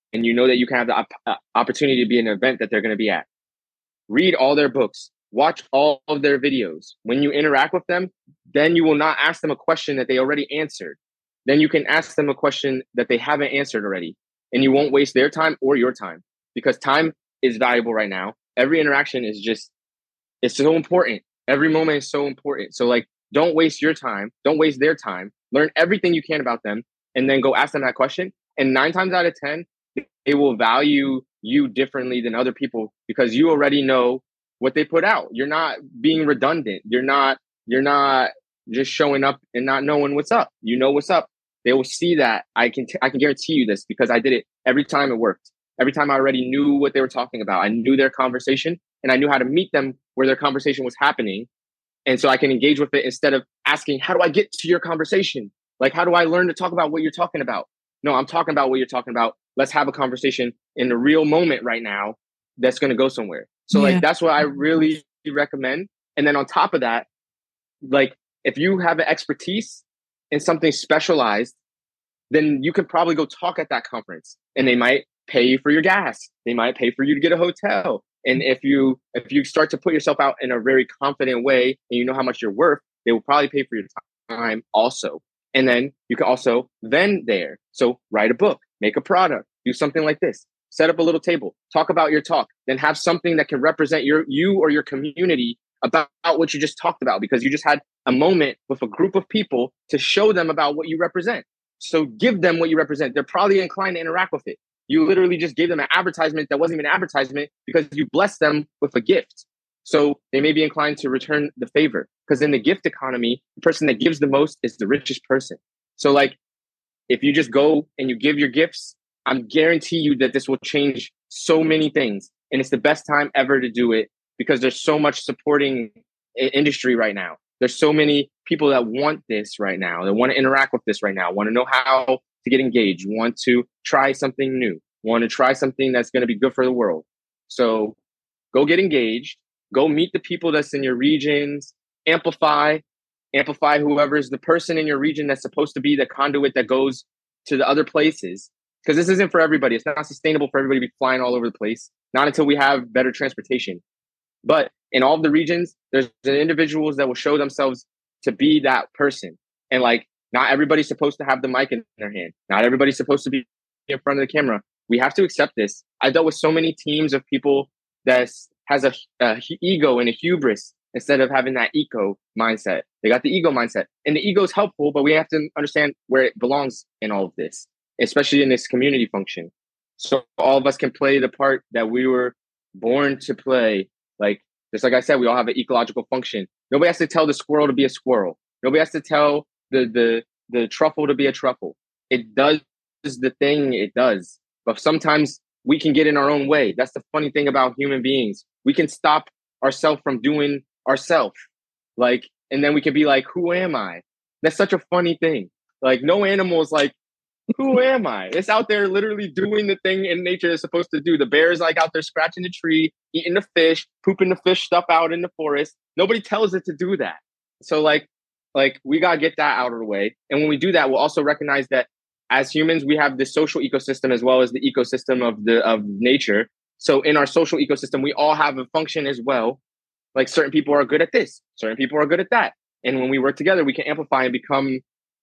and you know that you can have the op- uh, opportunity to be in an event that they're going to be at. Read all their books, watch all of their videos. When you interact with them, then you will not ask them a question that they already answered. Then you can ask them a question that they haven't answered already, and you won't waste their time or your time, because time is valuable right now. Every interaction is just, it's so important. Every moment is so important. So like, don't waste your time. Don't waste their time. Learn everything you can about them, and then go ask them that question. And nine times out of ten, they will value you differently than other people, because you already know what they put out. You're not being redundant. You're not, you're not just showing up and not knowing what's up. You know what's up. They will see that. I can, t- I can guarantee you this, because I did it every time it worked. Every time I already knew what they were talking about. I knew their conversation, and I knew how to meet them where their conversation was happening. And so I can engage with it instead of asking, how do I get to your conversation? Like, how do I learn to talk about what you're talking about? No, I'm talking about what you're talking about. Let's have a conversation in the real moment right now that's going to go somewhere. So yeah. like, that's what I really recommend. And then on top of that, like, if you have an expertise in something specialized, then you could probably go talk at that conference, and they might pay you for your gas. They might pay for you to get a hotel. And if you if you start to put yourself out in a very confident way, and you know how much you're worth, they will probably pay for your time also. And then you can also vend there. So write a book, make a product, do something like this, set up a little table, talk about your talk, then have something that can represent your you or your community about what you just talked about, because you just had a moment with a group of people to show them about what you represent. So give them what you represent. They're probably inclined to interact with it. You literally just gave them an advertisement that wasn't even an advertisement, because you blessed them with a gift. So they may be inclined to return the favor, because in the gift economy, the person that gives the most is the richest person. So like, if you just go and you give your gifts, I'm guarantee you that this will change so many things. And it's the best time ever to do it, because there's so much supporting industry right now. There's so many people that want this right now. They want to interact with this right now, want to know how to get engaged, want to try something new, want to try something that's going to be good for the world. So go get engaged, go meet the people that's in your regions, amplify, amplify whoever's the person in your region that's supposed to be the conduit that goes to the other places. Because this isn't for everybody. It's not sustainable for everybody to be flying all over the place, not until we have better transportation. But in all of the regions, there's individuals that will show themselves to be that person. And like, not everybody's supposed to have the mic in their hand. Not everybody's supposed to be in front of the camera. We have to accept this. I dealt with so many teams of people that has a, a ego and a hubris instead of having that eco mindset. They got the ego mindset, and the ego is helpful, but we have to understand where it belongs in all of this, especially in this community function. So all of us can play the part that we were born to play. Like, just like I said, we all have an ecological function. Nobody has to tell the squirrel to be a squirrel. Nobody has to tell the the the truffle to be a truffle. It does the thing it does. But sometimes we can get in our own way. That's the funny thing about human beings. We can stop ourselves from doing ourselves. Like, and then we can be like, who am I? That's such a funny thing. Like, no animal is like, who am I? It's out there literally doing the thing in nature is supposed to do. The bear is like out there scratching the tree, eating the fish, pooping the fish stuff out in the forest. Nobody tells it to do that. So like, like we got to get that out of the way. And when we do that, we'll also recognize that as humans, we have the social ecosystem as well as the ecosystem of the of nature. So in our social ecosystem, we all have a function as well. Like, certain people are good at this, certain people are good at that. And when we work together, we can amplify and become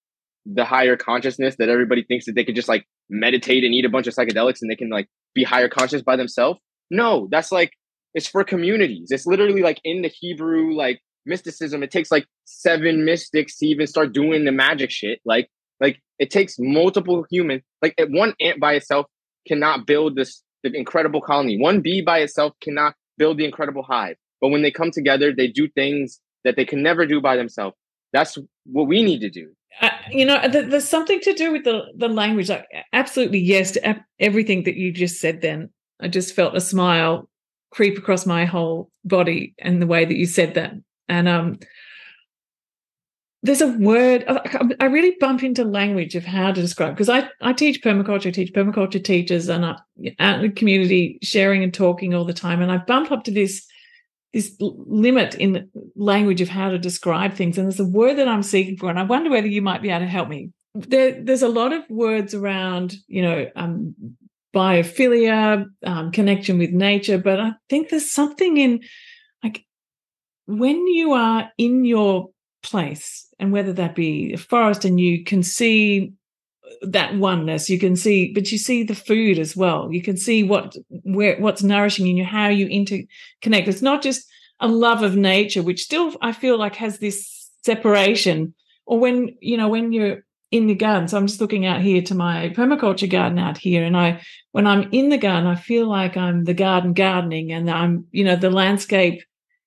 the higher consciousness that everybody thinks that they could just like meditate and eat a bunch of psychedelics and they can like be higher conscious by themselves. No, that's like, it's for communities. It's literally like in the Hebrew, like mysticism, it takes like seven mystics to even start doing the magic shit. Like, like it takes multiple humans. Like, one ant by itself cannot build this the incredible colony. One bee by itself cannot build the incredible hive. But when they come together, they do things that they can never do by themselves. That's what we need to do. Uh, you know, th- there's something to do with the, the language. Like, absolutely, yes, to everything that you just said then. I just felt a smile creep across my whole body and the way that you said that. And um, there's a word, I really bump into language of how to describe, because I, I teach permaculture, I teach permaculture teachers, and I'm out in the community sharing and talking all the time. And I bump up to this this limit in language of how to describe things. And there's a word that I'm seeking for, and I wonder whether you might be able to help me. There, there's a lot of words around, you know, um, biophilia, um, connection with nature, but I think there's something in, like, when you are in your place, and whether that be a forest, and you can see that oneness, you can see, but you see the food as well. You can see what where what's nourishing you, how you interconnect. It's not just a love of nature, which still I feel like has this separation. Or when, you know, when you're in the garden. So I'm just looking out here to my permaculture garden out here, and I, when I'm in the garden, I feel like I'm the garden gardening, and I'm, you know, the landscape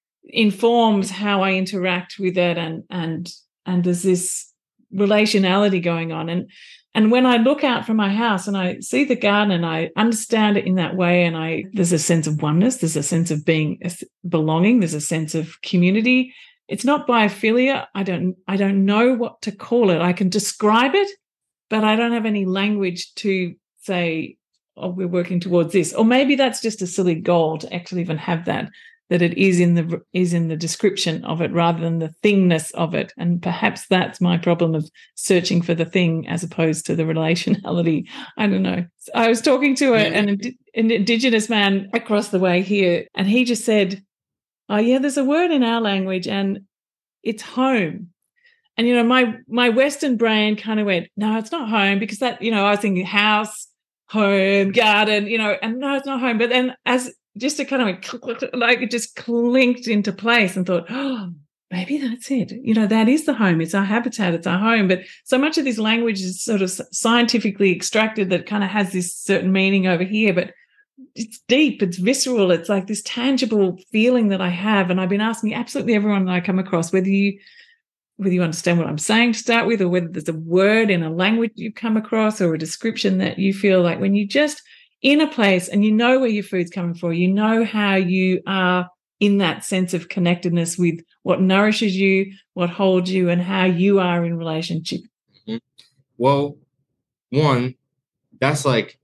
informs how I interact with it, and and and there's this relationality going on. And and when I look out from my house and I see the garden and I understand it in that way, and I there's a sense of oneness, there's a sense of being belonging, there's a sense of community. It's not biophilia. I don't I don't know what to call it. I can describe it, but I don't have any language to say, oh, we're working towards this. Or maybe that's just a silly goal to actually even have that, that it is in the is in the description of it rather than the thingness of it. And perhaps that's my problem of searching for the thing as opposed to the relationality. I don't know. I was talking to a, an, an Indigenous man across the way here, and he just said, oh, yeah, there's a word in our language and it's home. And, you know, my my Western brain kind of went, no, it's not home, because that, you know, I was thinking house, home, garden, you know, and no, it's not home. But then as just it kind of like it just clinked into place, and thought, oh, maybe that's it. You know, that is the home. It's our habitat. It's our home. But so much of this language is sort of scientifically extracted that kind of has this certain meaning over here, but it's deep, it's visceral, it's like this tangible feeling that I have. And I've been asking absolutely everyone that I come across, whether you whether you understand what I'm saying to start with, or whether there's a word in a language you've come across, or a description that you feel like when you just in a place and you know where your food's coming from, you know how you are in that sense of connectedness with what nourishes you, what holds you, and how you are in relationship. Mm-hmm. Well, one, that's like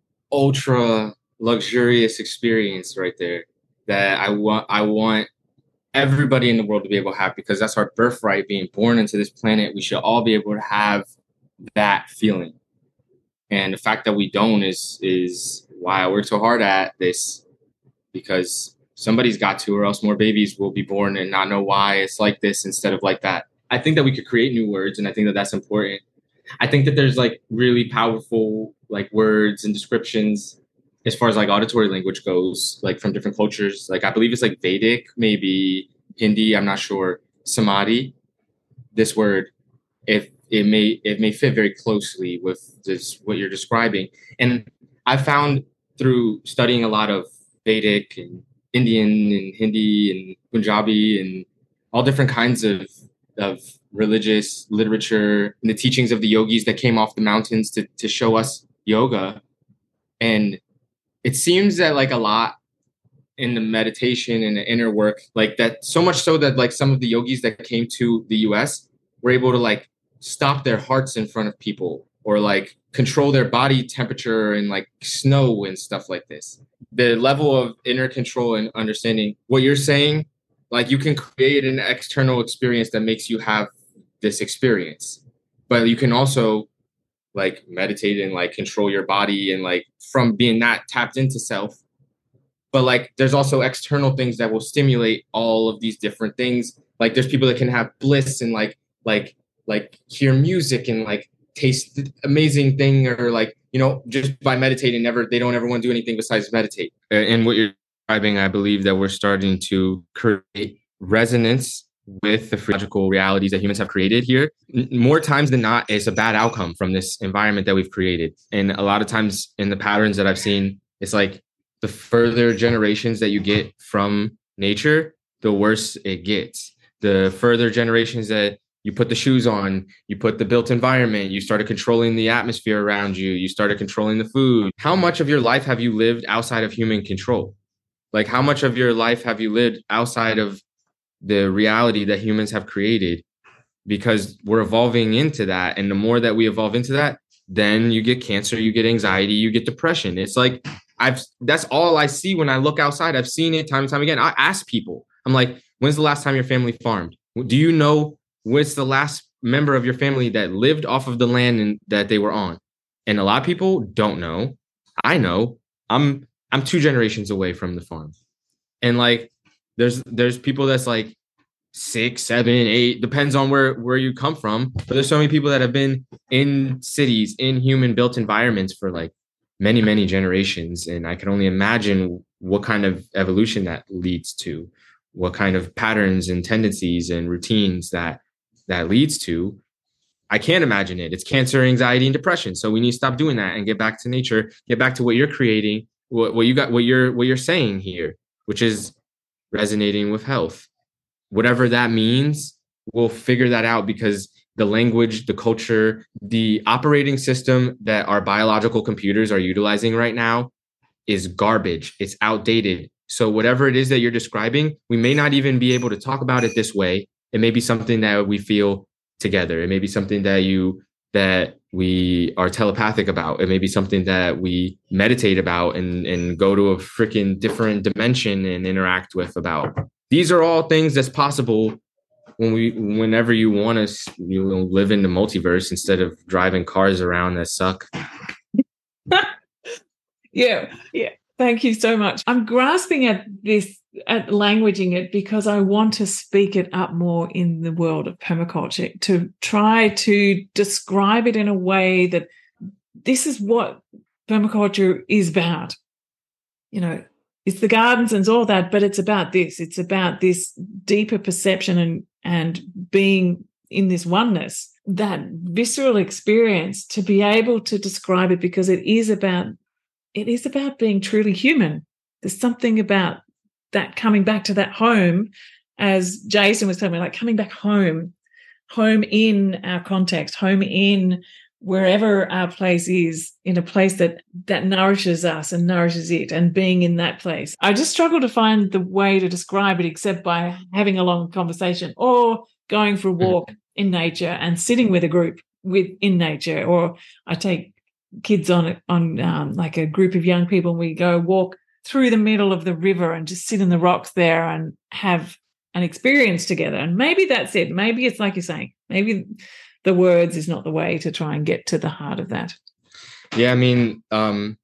ultra luxurious experience right there that I want I want everybody in the world to be able to have, because that's our birthright. Being born into this planet, we should all be able to have that feeling. And the fact that we don't is is why I work so hard at this, because somebody's got to, or else more babies will be born and not know why it's like this instead of like that. I think that we could create new words, and I think that that's important. I think that there's like really powerful like words and descriptions as far as like auditory language goes, like from different cultures. Like I believe it's like Vedic, maybe Hindi, I'm not sure. Samadhi, this word, if it may it may fit very closely with this what you're describing. And I found through studying a lot of Vedic and Indian and Hindi and Punjabi and all different kinds of of religious literature and the teachings of the yogis that came off the mountains to to show us yoga. And it seems that like a lot in the meditation and the inner work, like that, so much so that like some of the yogis that came to the U S were able to like stop their hearts in front of people, or like control their body temperature and like snow and stuff like this. The level of inner control and understanding what you're saying, like you can create an external experience that makes you have this experience, but you can also like meditate and like control your body and like from being not tapped into self. But like there's also external things that will stimulate all of these different things. Like there's people that can have bliss and like like like hear music and like taste amazing thing, or like, you know, just by meditating, never they don't ever want to do anything besides meditate. And what you're describing, I believe that we're starting to create resonance with the physiological realities that humans have created here. More times than not, it's a bad outcome from this environment that we've created. And a lot of times in the patterns that I've seen, it's like the further generations that you get from nature, the worse it gets. The further generations that you put the shoes on, you put the built environment, you started controlling the atmosphere around you, you started controlling the food. How much of your life have you lived outside of human control? Like how much of your life have you lived outside of the reality that humans have created? Because we're evolving into that. And the more that we evolve into that, then you get cancer, you get anxiety, you get depression. It's like, I've, that's all I see when I look outside. I've seen it time and time again. I ask people, I'm like, when's the last time your family farmed? Do you know what's the last member of your family that lived off of the land and, that they were on? And a lot of people don't know. I know I'm I'm two generations away from the farm. And like there's there's people that's like six, seven, eight, depends on where where you come from. But there's so many people that have been in cities, in human built environments for like many, many generations. And I can only imagine what kind of evolution that leads to, what kind of patterns and tendencies and routines that that leads to. I can't imagine it. It's cancer, anxiety, and depression. So we need to stop doing that and get back to nature, get back to what you're creating, what, what you got, what you're, what you're saying here, which is resonating with health. Whatever that means, we'll figure that out, because the language, the culture, the operating system that our biological computers are utilizing right now is garbage. It's outdated. So whatever it is that you're describing, we may not even be able to talk about it this way. It may be something that we feel together. It may be something that you that we are telepathic about. It may be something that we meditate about and, and go to a freaking different dimension and interact with about. These are all things that's possible when we whenever you want to you know, live in the multiverse instead of driving cars around that suck. yeah, yeah. Thank you so much. I'm grasping at this, at languaging it, because I want to speak it up more in the world of permaculture, to try to describe it in a way that this is what permaculture is about. You know, it's the gardens and all that, but it's about this. It's about this deeper perception and, and being in this oneness, that visceral experience, to be able to describe it, because it is about It is about being truly human. There's something about that, coming back to that home, as Jason was telling me, like coming back home, home in our context, home in wherever our place is, in a place that that nourishes us and nourishes it, and being in that place. I just struggle to find the way to describe it except by having a long conversation or going for a walk in nature and sitting with a group with in nature. Or I take kids on on um, like a group of young people, and we go walk through the middle of the river and just sit in the rocks there and have an experience together. And maybe that's it. Maybe it's like you're saying, maybe the words is not the way to try and get to the heart of that. Yeah, I mean, um,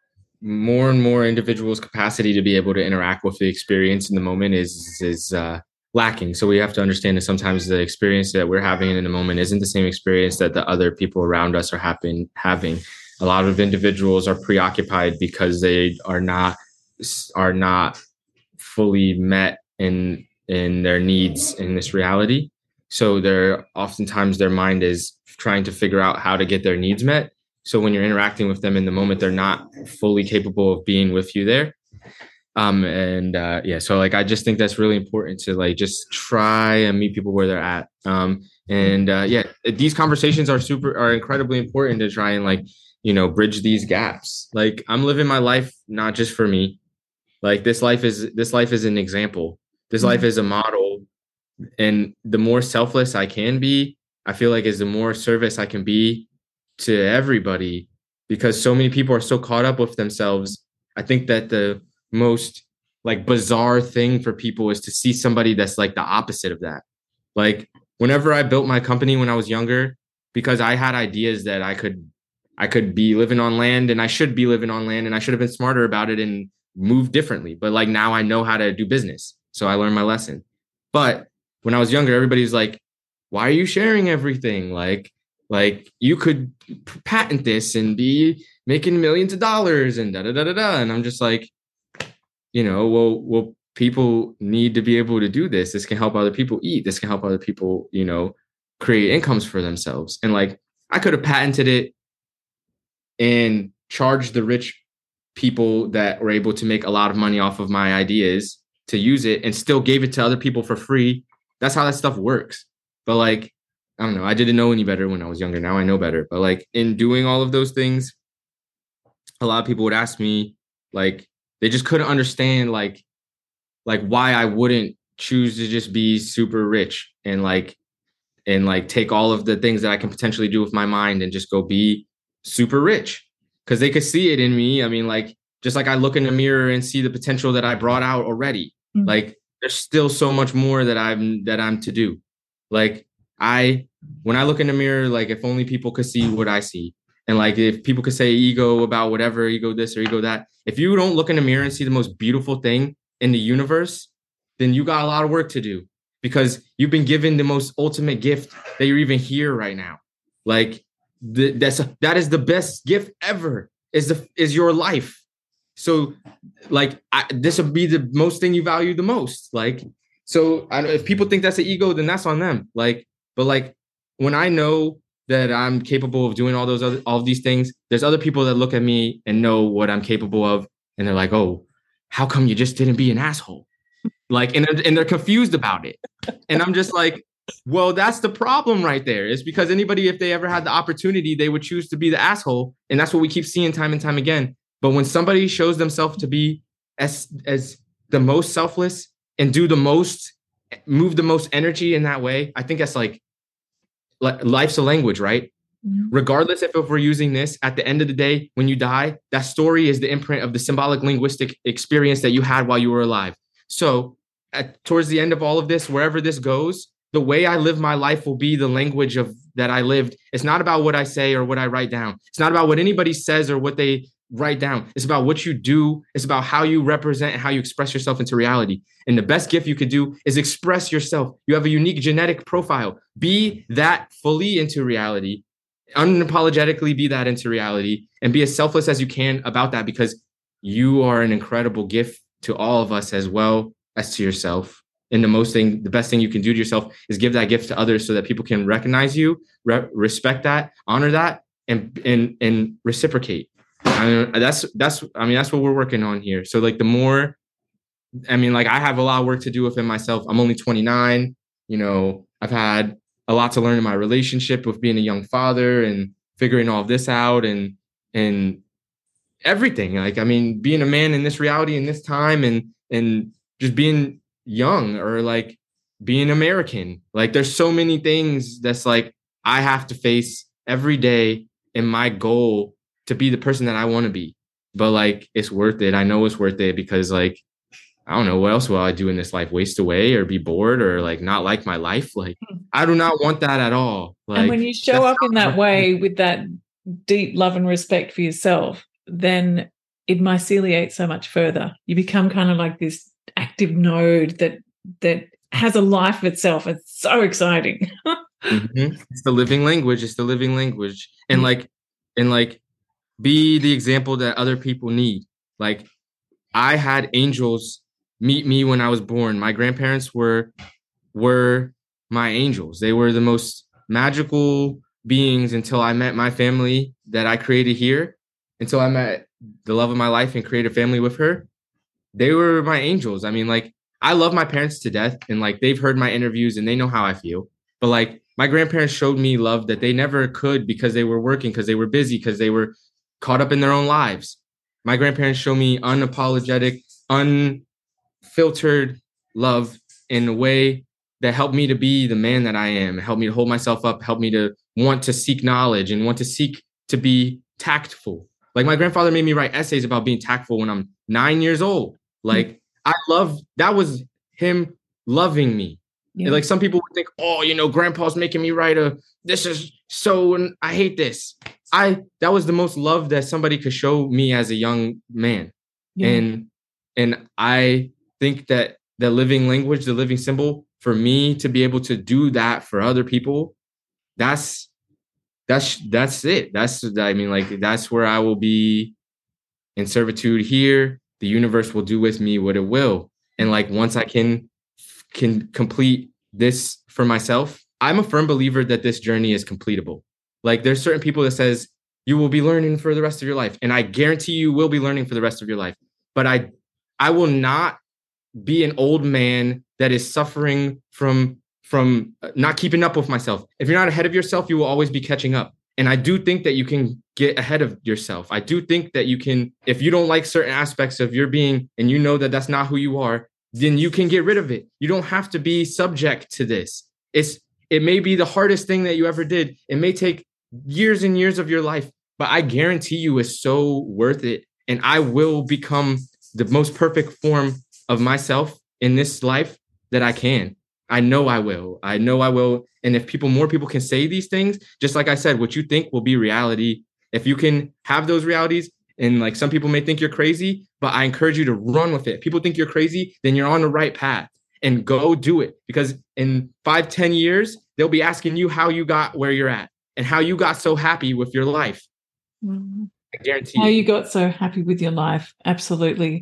more and more individuals' capacity to be able to interact with the experience in the moment is is uh, lacking. So we have to understand that sometimes the experience that we're having in the moment isn't the same experience that the other people around us are happen, having. A lot of individuals are preoccupied because they are not are not fully met in in their needs in this reality. So they're oftentimes their mind is trying to figure out how to get their needs met. So when you're interacting with them in the moment, they're not fully capable of being with you there. Um, and uh, yeah, so like I just think that's really important to like just try and meet people where they're at. Um, and uh, yeah, these conversations are super are incredibly important to try and like, you know, bridge these gaps. Like I'm living my life not just for me. Like this life is this life is an example. This mm-hmm. life is a model. And the more selfless I can be, I feel like is the more service I can be to everybody, because so many people are so caught up with themselves. I think that the most like bizarre thing for people is to see somebody that's like the opposite of that. Like whenever I built my company when I was younger, because I had ideas that I could I could be living on land and I should be living on land and I should have been smarter about it and moved differently. But like now I know how to do business. So I learned my lesson. But when I was younger, everybody's like, why are you sharing everything? Like, like you could patent this and be making millions of dollars and da da da da da. And I'm just like, you know, well, well, people need to be able to do this. This can help other people eat. This can help other people, you know, create incomes for themselves. And like, I could have patented it and charged the rich people that were able to make a lot of money off of my ideas to use it and still gave it to other people for free. That's how that stuff works. But like, I don't know. I didn't know any better when I was younger. Now I know better. But like in doing all of those things, a lot of people would ask me, like, they just couldn't understand like, like why I wouldn't choose to just be super rich and like, and like take all of the things that I can potentially do with my mind and just go be super rich. Cause they could see it in me. I mean, like, just like I look in the mirror and see the potential that I brought out already. Mm-hmm. Like there's still so much more that I'm, that I'm to do. Like I, when I look in the mirror, like if only people could see what I see. And like, if people could say ego about whatever, ego this or ego that, if you don't look in the mirror and see the most beautiful thing in the universe, then you got a lot of work to do, because you've been given the most ultimate gift that you're even here right now. Like the, that's a, that is the best gift ever, is the is your life. So like I, this would be the most thing you value the most. Like, so I, if people think that's an ego, then that's on them. Like, but like when I know that I'm capable of doing all those other all of these things, there's other people that look at me and know what I'm capable of, and they're like, "Oh, how come you just didn't be an asshole?" Like, and they're, and they're confused about it, and I'm just like, well, that's the problem right there. It's because anybody, if they ever had the opportunity, they would choose to be the asshole, and that's what we keep seeing time and time again. But when somebody shows themselves to be as as the most selfless and do the most, move the most energy in that way, I think that's like, life's a language, right? Mm-hmm. Regardless if, if we're using this, at the end of the day, when you die, that story is the imprint of the symbolic linguistic experience that you had while you were alive. So at, towards the end of all of this, wherever this goes, the way I live my life will be the language of that I lived. It's not about what I say or what I write down. It's not about what anybody says or what they write down. It's about what you do. It's about how you represent and how you express yourself into reality. And the best gift you could do is express yourself. You have a unique genetic profile. Be that fully into reality, unapologetically be that into reality, and be as selfless as you can about that, because you are an incredible gift to all of us as well as to yourself. And the most thing, the best thing you can do to yourself is give that gift to others so that people can recognize you, re- respect that, honor that, and and and reciprocate. I mean, that's that's I mean that's what we're working on here. So like the more, I mean, like I have a lot of work to do within myself. I'm only twenty-nine. You know, I've had a lot to learn in my relationship with being a young father and figuring all of this out and and everything. Like, I mean, being a man in this reality in this time, and and just being young, or like being American. Like, there's so many things that's like I have to face every day in my goal to be the person that I want to be. But like, it's worth it. I know it's worth it, because like, I don't know, what else will I do in this life? Waste away or be bored or like not like my life? Like, I do not want that at all. Like, and when you show up in that way with that deep love and respect for yourself, then it myceliates so much further. You become kind of like this active node that that has a life of itself. It's so exciting. Mm-hmm. It's the living language. It's the living language. And like, and like, be the example that other people need. Like, I had angels meet me when I was born. My grandparents were were my angels. They were the most magical beings until I met my family that I created here. Until I met the love of my life and created a family with her. They were my angels. I mean, like, I love my parents to death, and like, they've heard my interviews and they know how I feel. But like, my grandparents showed me love that they never could, because they were working, because they were busy, because they were caught up in their own lives. My grandparents show me unapologetic, unfiltered love in a way that helped me to be the man that I am, helped me to hold myself up, helped me to want to seek knowledge and want to seek to be tactful. Like, my grandfather made me write essays about being tactful when I'm nine years old. Like, mm-hmm. I love, that was him loving me. Yeah. Like, some people would think, oh, you know, grandpa's making me write a, this is so, and I hate this. I, that was the most love that somebody could show me as a young man. Yeah. And, and I think that the living language, the living symbol, for me to be able to do that for other people, that's, that's, that's it. That's, I mean, like, that's where I will be in servitude here. The universe will do with me what it will. And like, once I can, can complete this for myself, I'm a firm believer that this journey is completable. Like, there's certain people that says you will be learning for the rest of your life. And I guarantee you will be learning for the rest of your life. But I, I will not be an old man that is suffering from, from not keeping up with myself. If you're not ahead of yourself, you will always be catching up. And I do think that you can get ahead of yourself. I do think that you can, if you don't like certain aspects of your being and you know that that's not who you are, then you can get rid of it. You don't have to be subject to this. It's, it may be the hardest thing that you ever did. It may take years and years of your life, but I guarantee you it's so worth it. And I will become the most perfect form of myself in this life that I can. I know I will. I know I will. And if people, more people can say these things, just like I said, what you think will be reality. If you can have those realities, and like some people may think you're crazy, but I encourage you to run with it. If people think you're crazy, then you're on the right path, and go do it. Because in five, ten years, they'll be asking you how you got where you're at and how you got so happy with your life. Mm-hmm. I guarantee how you. you got so happy with your life. Absolutely.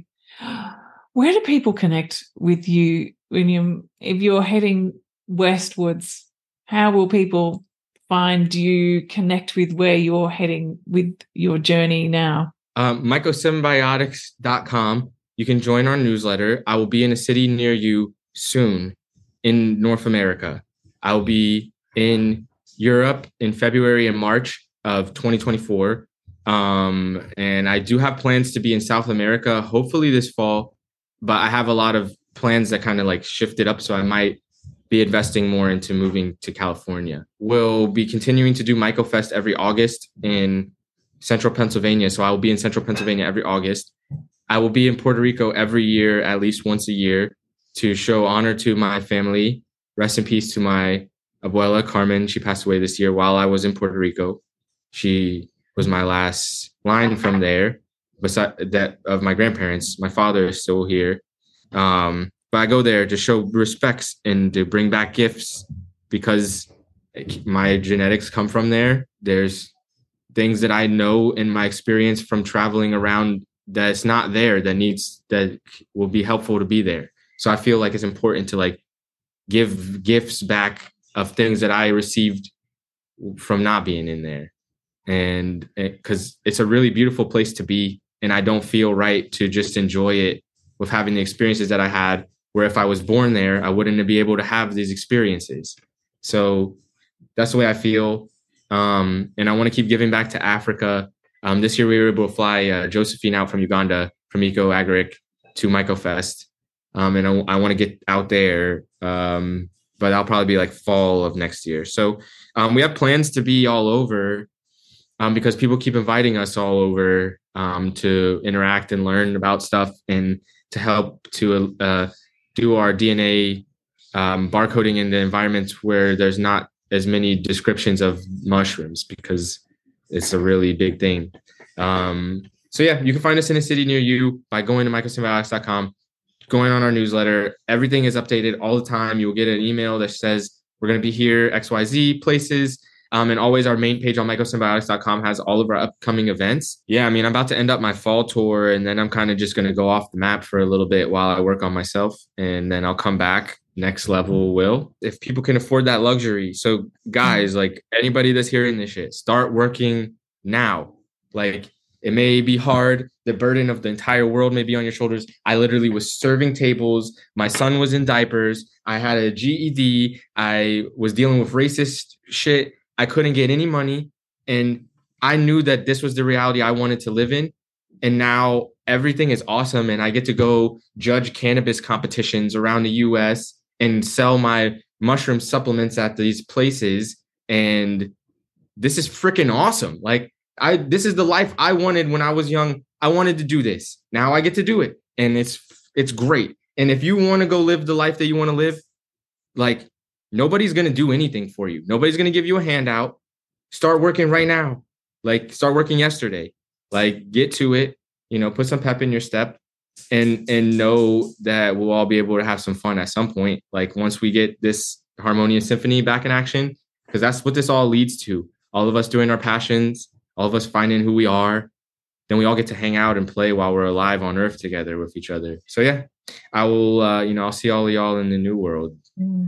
Where do people connect with you when you, if you're heading westwards? How will people find you, connect with where you're heading with your journey now? Um, mycosymbiotics dot com. You can join our newsletter. I will be in a city near you soon in North America. I will be in Europe in February and March of twenty twenty-four. Um, and I do have plans to be in South America, hopefully this fall, but I have a lot of plans that kind of like shifted up. So I might be investing more into moving to California. We'll be continuing to do MycoFest every August in Central Pennsylvania. So I will be in Central Pennsylvania every August. I will be in Puerto Rico every year, at least once a year, to show honor to my family. Rest in peace to my abuela, Carmen. She passed away this year while I was in Puerto Rico. She was my last line from there, besides that of my grandparents. My father is still here. Um, but I go there to show respects and to bring back gifts because my genetics come from there. There's things that I know in my experience from traveling around that's not there that needs, that will be helpful to be there. So I feel like it's important to like give gifts back of things that I received from not being in there. And because it's a really beautiful place to be. And I don't feel right to just enjoy it with having the experiences that I had, where if I was born there, I wouldn't be able to have these experiences. So that's the way I feel. Um, and I want to keep giving back to Africa. Um, this year we were able to fly uh, Josephine out from Uganda, from Eco Agric to MycoFest. Um, and I, I want to get out there, um, but that'll probably be like fall of next year. So um, we have plans to be all over. Um, because people keep inviting us all over um, to interact and learn about stuff and to help to uh, do our D N A um, barcoding in the environments where there's not as many descriptions of mushrooms, because it's a really big thing. Um, so yeah, you can find us in a city near you by going to mycosymbiotics dot com, going on our newsletter. Everything is updated all the time. You'll get an email that says we're going to be here X Y Z places. Um, and always our main page on mycosymbiotics dot com has all of our upcoming events. Yeah, I mean, I'm about to end up my fall tour, and then I'm kind of just going to go off the map for a little bit while I work on myself, and then I'll come back. Next level will. If people can afford that luxury. So guys, like anybody that's hearing this shit, start working now. Like it may be hard. The burden of the entire world may be on your shoulders. I literally was serving tables. My son was in diapers. I had a G E D. I was dealing with racist shit. I couldn't get any money, and I knew that this was the reality I wanted to live in. And now everything is awesome, and I get to go judge cannabis competitions around the U S and sell my mushroom supplements at these places. And this is freaking awesome. Like I, this is the life I wanted when I was young. I wanted to do this. Now I get to do it, and it's it's great. And if you want to go live the life that you want to live, like, nobody's going to do anything for you. Nobody's going to give you a handout. Start working right now. Like start working yesterday. Like get to it, you know, put some pep in your step, and, and know that we'll all be able to have some fun at some point. Like once we get this Harmonious Symphony back in action, because that's what this all leads to. All of us doing our passions, all of us finding who we are. Then we all get to hang out and play while we're alive on Earth together with each other. So yeah, I will, uh, you know, I'll see all of y'all in the new world.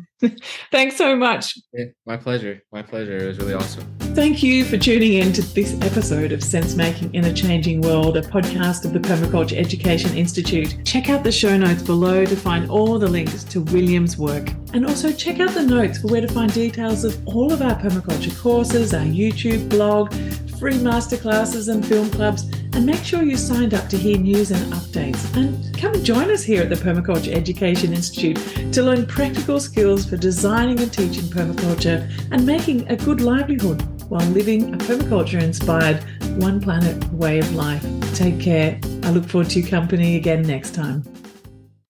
Thanks so much. Yeah, my pleasure. My pleasure. It was really awesome. Thank you for tuning in to this episode of Sense Making in a Changing World, a podcast of the Permaculture Education Institute. Check out the show notes below to find all the links to William's work. And also check out the notes for where to find details of all of our permaculture courses, our YouTube blog, free masterclasses and film clubs, and make sure you signed up to hear news and updates. And come join us here at the Permaculture Education Institute to learn practical skills for designing and teaching permaculture and making a good livelihood while living a permaculture-inspired one planet way of life. Take care. I look forward to your company again next time.